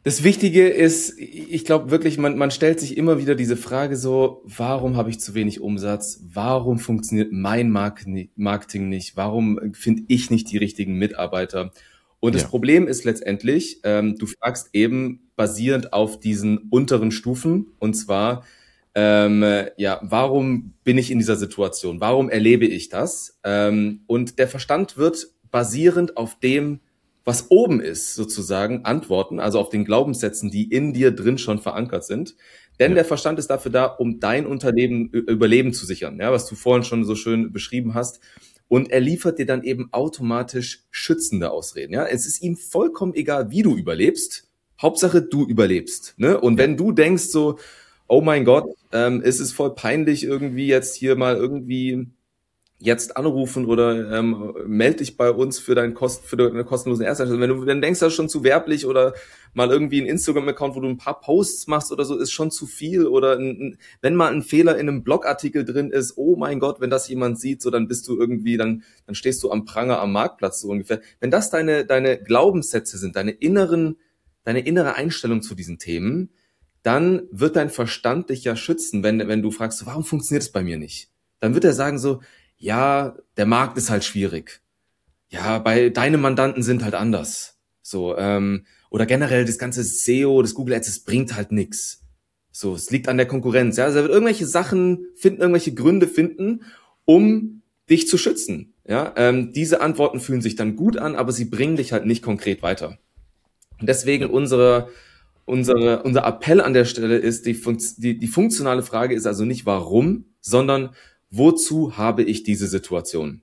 Das Wichtige ist, ich glaube wirklich, man, man stellt sich immer wieder diese Frage so, warum habe ich zu wenig Umsatz? Warum funktioniert mein Marketing nicht? Warum finde ich nicht die richtigen Mitarbeiter? Und das Ja. Problem ist letztendlich, ähm, du fragst eben basierend auf diesen unteren Stufen, und zwar, ähm, ja, warum bin ich in dieser Situation? Warum erlebe ich das? Ähm, und der Verstand wird basierend auf dem, was oben ist, sozusagen, antworten, also auf den Glaubenssätzen, die in dir drin schon verankert sind. Denn Ja. der Verstand ist dafür da, um dein Unternehmen, Überleben zu sichern, ja, was du vorhin schon so schön beschrieben hast. Und er liefert dir dann eben automatisch schützende Ausreden. Ja, es ist ihm vollkommen egal, wie du überlebst. Hauptsache, du überlebst. Ne? Und Ja. wenn du denkst so, oh mein Gott, ähm, es ist voll peinlich irgendwie jetzt hier mal irgendwie jetzt anrufen oder ähm, melde dich bei uns für deinen Kost für deine kostenlosen Ersteinstellung. Wenn du dann denkst, das ist schon zu werblich oder mal irgendwie ein Instagram-Account, wo du ein paar Posts machst oder so, ist schon zu viel. Oder ein, wenn mal ein Fehler in einem Blogartikel drin ist, oh mein Gott, wenn das jemand sieht, so dann bist du irgendwie, dann dann stehst du am Pranger am Marktplatz so ungefähr. Wenn das deine deine Glaubenssätze sind, deine inneren deine innere Einstellung zu diesen Themen, dann wird dein Verstand dich ja schützen, wenn wenn du fragst, warum funktioniert es bei mir nicht? Dann wird er sagen so, ja, der Markt ist halt schwierig. Ja, bei deine Mandanten sind halt anders. So, ähm, oder generell das ganze S E O, das Google Ads, das bringt halt nix. So, es liegt an der Konkurrenz. Ja, also er wird irgendwelche Sachen finden, irgendwelche Gründe finden, um dich zu schützen. Ja, ähm, diese Antworten fühlen sich dann gut an, aber sie bringen dich halt nicht konkret weiter. Und deswegen unsere, unsere, unser Appell an der Stelle ist, die, die, die funktionale Frage ist also nicht warum, sondern wozu habe ich diese Situation?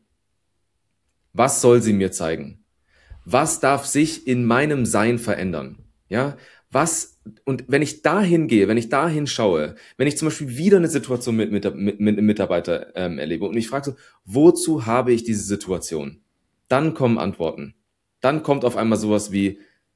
Was soll sie mir zeigen? Was darf sich in meinem Sein verändern? Ja, was, und wenn ich dahin gehe, wenn ich dahin schaue, wenn ich zum Beispiel wieder eine Situation mit, mit, mit, mit einem Mitarbeiter ähm, erlebe und ich frage so, wozu habe ich diese Situation? Dann kommen Antworten. Dann kommt auf einmal sowas wie,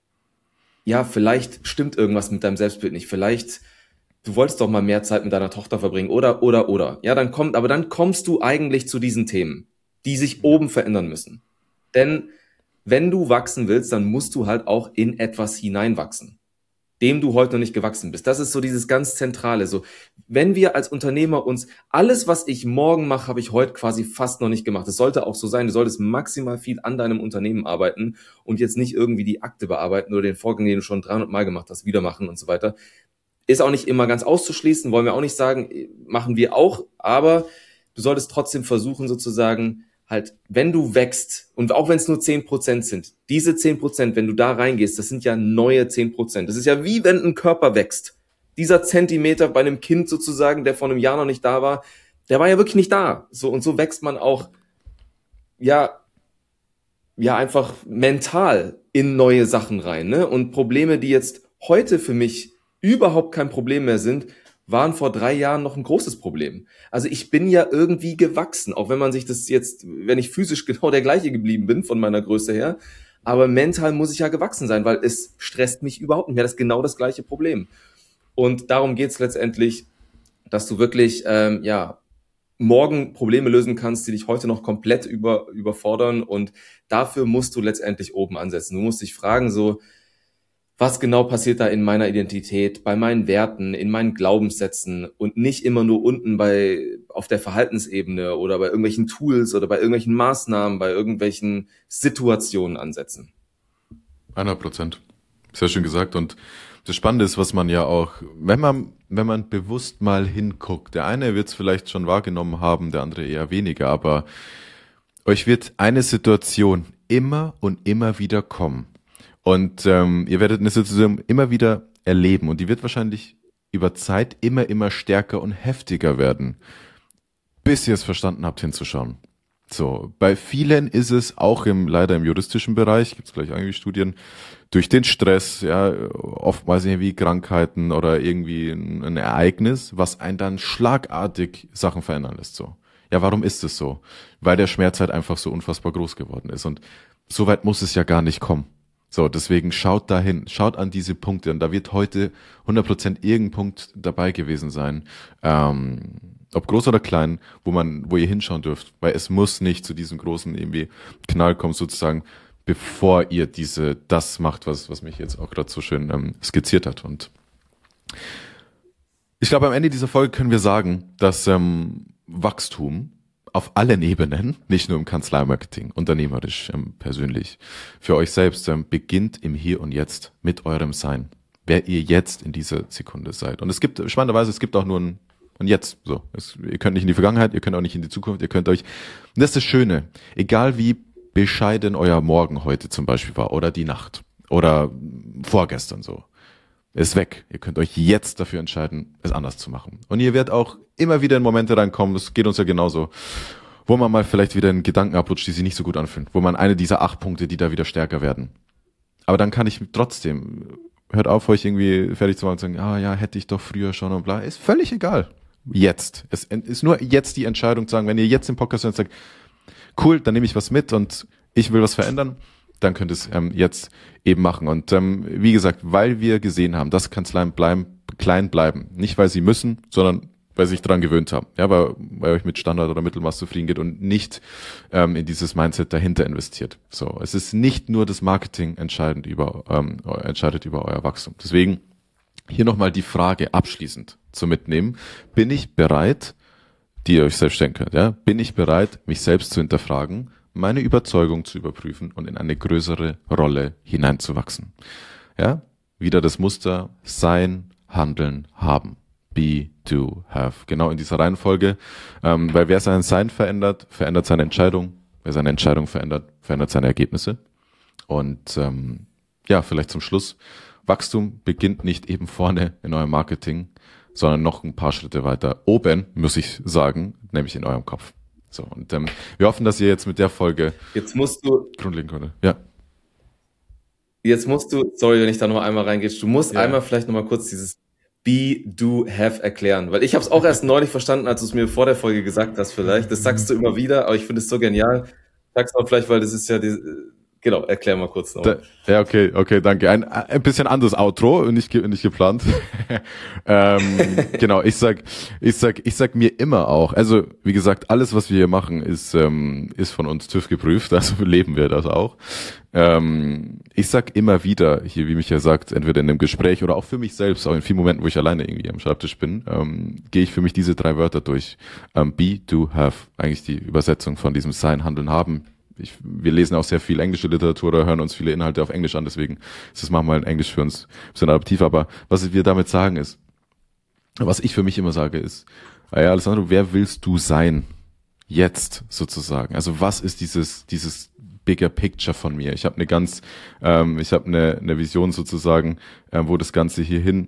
ja, vielleicht stimmt irgendwas mit deinem Selbstbild nicht, vielleicht du wolltest doch mal mehr Zeit mit deiner Tochter verbringen oder, oder, oder. Ja, dann kommt, aber dann kommst du eigentlich zu diesen Themen, die sich oben verändern müssen. Denn wenn du wachsen willst, dann musst du halt auch in etwas hineinwachsen, dem du heute noch nicht gewachsen bist. Das ist so dieses ganz Zentrale. So, wenn wir als Unternehmer uns, alles, was ich morgen mache, habe ich heute quasi fast noch nicht gemacht. Es sollte auch so sein. Du solltest maximal viel an deinem Unternehmen arbeiten und jetzt nicht irgendwie die Akte bearbeiten oder den Vorgang, den du schon dreihundert Mal gemacht hast, wieder machen und so weiter. Ist auch nicht immer ganz auszuschließen, wollen wir auch nicht sagen, machen wir auch, aber du solltest trotzdem versuchen sozusagen halt, wenn du wächst und auch wenn es nur zehn Prozent sind, diese zehn Prozent, wenn du da reingehst, das sind ja neue zehn Prozent. Das ist ja wie wenn ein Körper wächst. Dieser Zentimeter bei einem Kind sozusagen, der vor einem Jahr noch nicht da war, der war ja wirklich nicht da. So, und so wächst man auch, ja, ja, einfach mental in neue Sachen rein, ne? Und Probleme, die jetzt heute für mich überhaupt kein Problem mehr sind, waren vor drei Jahren noch ein großes Problem. Also ich bin ja irgendwie gewachsen, auch wenn man sich das jetzt, wenn ich physisch genau der gleiche geblieben bin von meiner Größe her, aber mental muss ich ja gewachsen sein, weil es stresst mich überhaupt nicht mehr. Das ist genau das gleiche Problem. Und darum geht's letztendlich, dass du wirklich, ähm, ja, morgen Probleme lösen kannst, die dich heute noch komplett über, überfordern, und dafür musst du letztendlich oben ansetzen. Du musst dich fragen so, was genau passiert da in meiner Identität, bei meinen Werten, in meinen Glaubenssätzen, und nicht immer nur unten bei auf der Verhaltensebene oder bei irgendwelchen Tools oder bei irgendwelchen Maßnahmen, bei irgendwelchen Situationen ansetzen. hundert Prozent. Sehr schön gesagt. Und das Spannende ist, was man ja auch, wenn man wenn man bewusst mal hinguckt, der eine wird es vielleicht schon wahrgenommen haben, der andere eher weniger, aber euch wird eine Situation immer und immer wieder kommen. Und ähm, ihr werdet eine Situation immer wieder erleben, und die wird wahrscheinlich über Zeit immer, immer stärker und heftiger werden, bis ihr es verstanden habt, hinzuschauen. So, bei vielen ist es auch im leider im juristischen Bereich, gibt es gleich irgendwie Studien, durch den Stress, ja, oftmals irgendwie Krankheiten oder irgendwie ein, ein Ereignis, was einen dann schlagartig Sachen verändern lässt. So, ja, warum ist es so? Weil der Schmerz halt einfach so unfassbar groß geworden ist, und so weit muss es ja gar nicht kommen. So, deswegen schaut dahin, schaut an diese Punkte, und da wird heute hundert Prozent irgendein Punkt dabei gewesen sein, ähm, ob groß oder klein, wo man, wo ihr hinschauen dürft, weil es muss nicht zu diesem großen irgendwie Knall kommen sozusagen, bevor ihr diese, das macht, was, was mich jetzt auch gerade so schön ähm, skizziert hat. Und ich glaube, am Ende dieser Folge können wir sagen, dass ähm, Wachstum auf allen Ebenen, nicht nur im Kanzleimarketing, unternehmerisch, ähm, persönlich, für euch selbst ähm, beginnt im Hier und Jetzt mit eurem Sein. Wer ihr jetzt in dieser Sekunde seid. Und es gibt, spannenderweise, es gibt auch nur ein und jetzt. So, es, ihr könnt nicht in die Vergangenheit, ihr könnt auch nicht in die Zukunft, ihr könnt euch, und das ist das Schöne, egal wie bescheiden euer Morgen heute zum Beispiel war oder die Nacht oder vorgestern so, ist weg. Ihr könnt euch jetzt dafür entscheiden, es anders zu machen. Und ihr werdet auch immer wieder in Momente reinkommen, das geht uns ja genauso, wo man mal vielleicht wieder in Gedanken abrutscht, die sich nicht so gut anfühlen, wo man eine dieser acht Punkte, die da wieder stärker werden. Aber dann kann ich trotzdem, hört auf, euch irgendwie fertig zu machen und sagen, ah ja, hätte ich doch früher schon und bla, ist völlig egal. Jetzt. Es ist nur jetzt die Entscheidung zu sagen, wenn ihr jetzt im Podcast hört und sagt, cool, dann nehme ich was mit und ich will was verändern, dann könnt ihr es ähm, jetzt eben machen. Und ähm, wie gesagt, weil wir gesehen haben, dass Kanzleien bleiben, klein bleiben. Nicht, weil sie müssen, sondern weil sie sich daran gewöhnt haben. Ja, weil, weil ihr euch mit Standard oder Mittelmaß zufrieden geht und nicht ähm, in dieses Mindset dahinter investiert. So, es ist nicht nur das Marketing entscheidend über, ähm, entscheidet über euer Wachstum. Deswegen hier nochmal die Frage abschließend zu mitnehmen. Bin ich bereit, die ihr euch selbst stellen könnt, ja? Bin ich bereit, mich selbst zu hinterfragen, meine Überzeugung zu überprüfen und in eine größere Rolle hineinzuwachsen? Ja? Wieder das Muster sein, handeln, haben. Be, do, have. Genau in dieser Reihenfolge. Ähm, weil wer sein Sein verändert, verändert seine Entscheidung. Wer seine Entscheidung verändert, verändert seine Ergebnisse. Und ähm, ja, vielleicht zum Schluss. Wachstum beginnt nicht eben vorne in eurem Marketing, sondern noch ein paar Schritte weiter oben, muss ich sagen, nämlich in eurem Kopf. So, und ähm, wir hoffen, dass ihr jetzt mit der Folge jetzt musst du grundlegend könnt. Ja. Jetzt musst du, sorry, wenn ich da noch einmal reingehe, du musst Ja. einmal vielleicht noch mal kurz dieses Be, do, have erklären, weil ich habe es auch erst neulich verstanden, als du es mir vor der Folge gesagt hast vielleicht. Das sagst du immer wieder, aber ich finde es so genial. Sag's mal vielleicht, weil das ist ja die, genau, erklär mal kurz noch. Da, ja, okay, okay, danke. Ein, ein bisschen anderes Outro, nicht, ge- nicht geplant. ähm, genau, ich sag, ich sag, ich sag mir immer auch, also wie gesagt, alles, was wir hier machen, ist, ähm, ist von uns TÜV geprüft, also leben wir das auch. Ähm, ich sag immer wieder, hier, wie Michael sagt, entweder in einem Gespräch oder auch für mich selbst, auch in vielen Momenten, wo ich alleine irgendwie am Schreibtisch bin, ähm, gehe ich für mich diese drei Wörter durch. Ähm, be, do, have, eigentlich die Übersetzung von diesem Sein, Handeln, Haben. Ich, wir lesen auch sehr viel englische Literatur oder hören uns viele Inhalte auf Englisch an, deswegen ist das manchmal in Englisch für uns ein bisschen adaptiv, aber was wir damit sagen ist, was ich für mich immer sage ist, ja, Alessandro, wer willst du sein? Jetzt sozusagen. Also was ist dieses, dieses bigger picture von mir? Ich habe eine ganz, ähm, ich habe eine, eine Vision sozusagen, ähm, wo das Ganze hier hin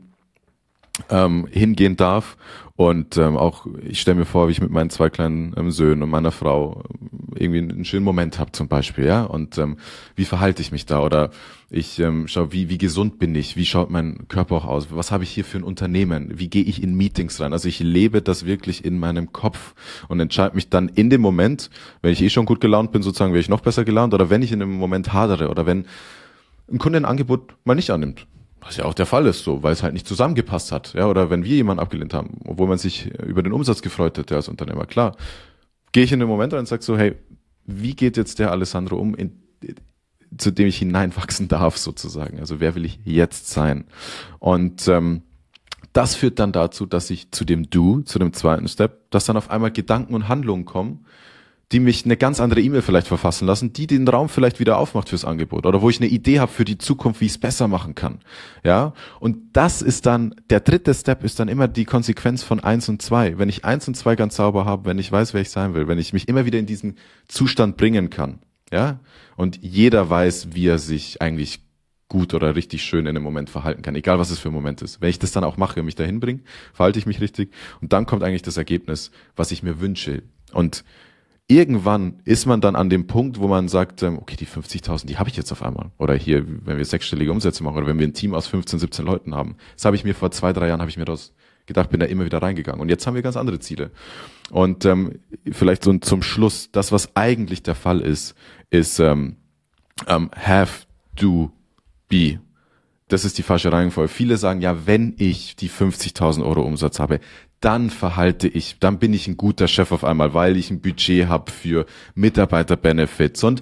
ähm, hingehen darf. Und ähm, auch, ich stelle mir vor, wie ich mit meinen zwei kleinen ähm, Söhnen und meiner Frau irgendwie einen schönen Moment habe zum Beispiel, ja. Und ähm, wie verhalte ich mich da? Oder ich ähm, schaue, wie wie gesund bin ich? Wie schaut mein Körper auch aus? Was habe ich hier für ein Unternehmen? Wie gehe ich in Meetings rein? Also ich lebe das wirklich in meinem Kopf und entscheide mich dann in dem Moment, wenn ich eh schon gut gelaunt bin, sozusagen, wäre ich noch besser gelaunt. Oder wenn ich in einem Moment hadere oder wenn ein Kunde ein Angebot mal nicht annimmt. Was ja auch der Fall ist, so, weil es halt nicht zusammengepasst hat, ja, oder wenn wir jemanden abgelehnt haben, obwohl man sich über den Umsatz gefreut hätte als Unternehmer, klar, gehe ich in den Moment rein und sag so, hey, wie geht jetzt der Alessandro um, in, zu dem ich hineinwachsen darf, sozusagen, also wer will ich jetzt sein? Und ähm, das führt dann dazu, dass ich zu dem Do, zu dem zweiten Step, dass dann auf einmal Gedanken und Handlungen kommen, die mich eine ganz andere E-Mail vielleicht verfassen lassen, die den Raum vielleicht wieder aufmacht fürs Angebot oder wo ich eine Idee habe für die Zukunft, wie ich es besser machen kann. Ja, und das ist dann, der dritte Step ist dann immer die Konsequenz von eins und zwei. Wenn ich eins und zwei ganz sauber habe, wenn ich weiß, wer ich sein will, wenn ich mich immer wieder in diesen Zustand bringen kann, ja, und jeder weiß, wie er sich eigentlich gut oder richtig schön in einem Moment verhalten kann, egal was es für ein Moment ist. Wenn ich das dann auch mache, mich dahin bringe, verhalte ich mich richtig und dann kommt eigentlich das Ergebnis, was ich mir wünsche. Und irgendwann ist man dann an dem Punkt, wo man sagt, okay, die fünfzigtausend, die habe ich jetzt auf einmal. Oder hier, wenn wir sechsstellige Umsätze machen oder wenn wir ein Team aus fünfzehn, siebzehn Leuten haben. Das habe ich mir vor zwei, drei Jahren, habe ich mir das gedacht, bin da immer wieder reingegangen. Und jetzt haben wir ganz andere Ziele. Und ähm, vielleicht so zum Schluss, das, was eigentlich der Fall ist, ist ähm, ähm, have, do, be. Das ist die falsche Reihenfolge. Viele sagen, ja, wenn ich die fünfzigtausend Euro Umsatz habe, dann verhalte ich, dann bin ich ein guter Chef auf einmal, weil ich ein Budget habe für Mitarbeiter-Benefits und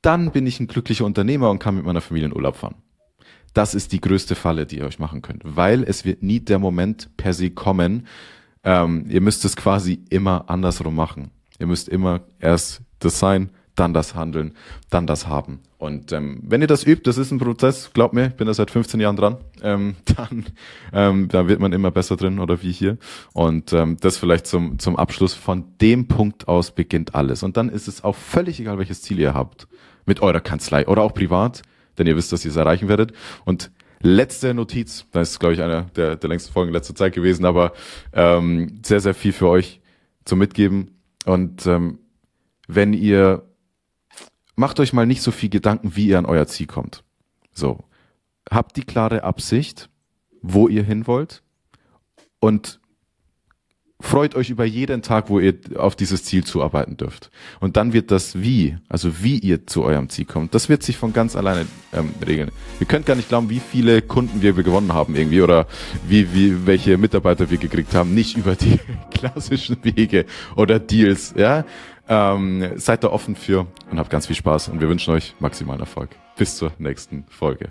dann bin ich ein glücklicher Unternehmer und kann mit meiner Familie in Urlaub fahren. Das ist die größte Falle, die ihr euch machen könnt, weil es wird nie der Moment per se kommen. Ähm, ihr müsst es quasi immer andersrum machen. Ihr müsst immer erst das Sein, dann das Handeln, dann das Haben. Und ähm, wenn ihr das übt, das ist ein Prozess, glaubt mir, ich bin da seit fünfzehn Jahren dran, ähm, dann, ähm, dann wird man immer besser drin oder wie hier. Und ähm, das vielleicht zum, zum Abschluss. Von dem Punkt aus beginnt alles. Und dann ist es auch völlig egal, welches Ziel ihr habt mit eurer Kanzlei oder auch privat, denn ihr wisst, dass ihr es erreichen werdet. Und letzte Notiz, das ist, glaube ich, eine der, der längsten Folgen in letzter Zeit gewesen, aber ähm, sehr, sehr viel für euch zum Mitgeben. Und ähm, wenn ihr macht euch mal nicht so viel Gedanken, wie ihr an euer Ziel kommt. So. Habt die klare Absicht, wo ihr hin wollt und freut euch über jeden Tag, wo ihr auf dieses Ziel zuarbeiten dürft. Und dann wird das Wie, also wie ihr zu eurem Ziel kommt, das wird sich von ganz alleine ähm, regeln. Ihr könnt gar nicht glauben, wie viele Kunden wir gewonnen haben irgendwie oder wie, wie welche Mitarbeiter wir gekriegt haben, nicht über die klassischen Wege oder Deals, ja. Ähm, seid da offen für und habt ganz viel Spaß und wir wünschen euch maximalen Erfolg. Bis zur nächsten Folge.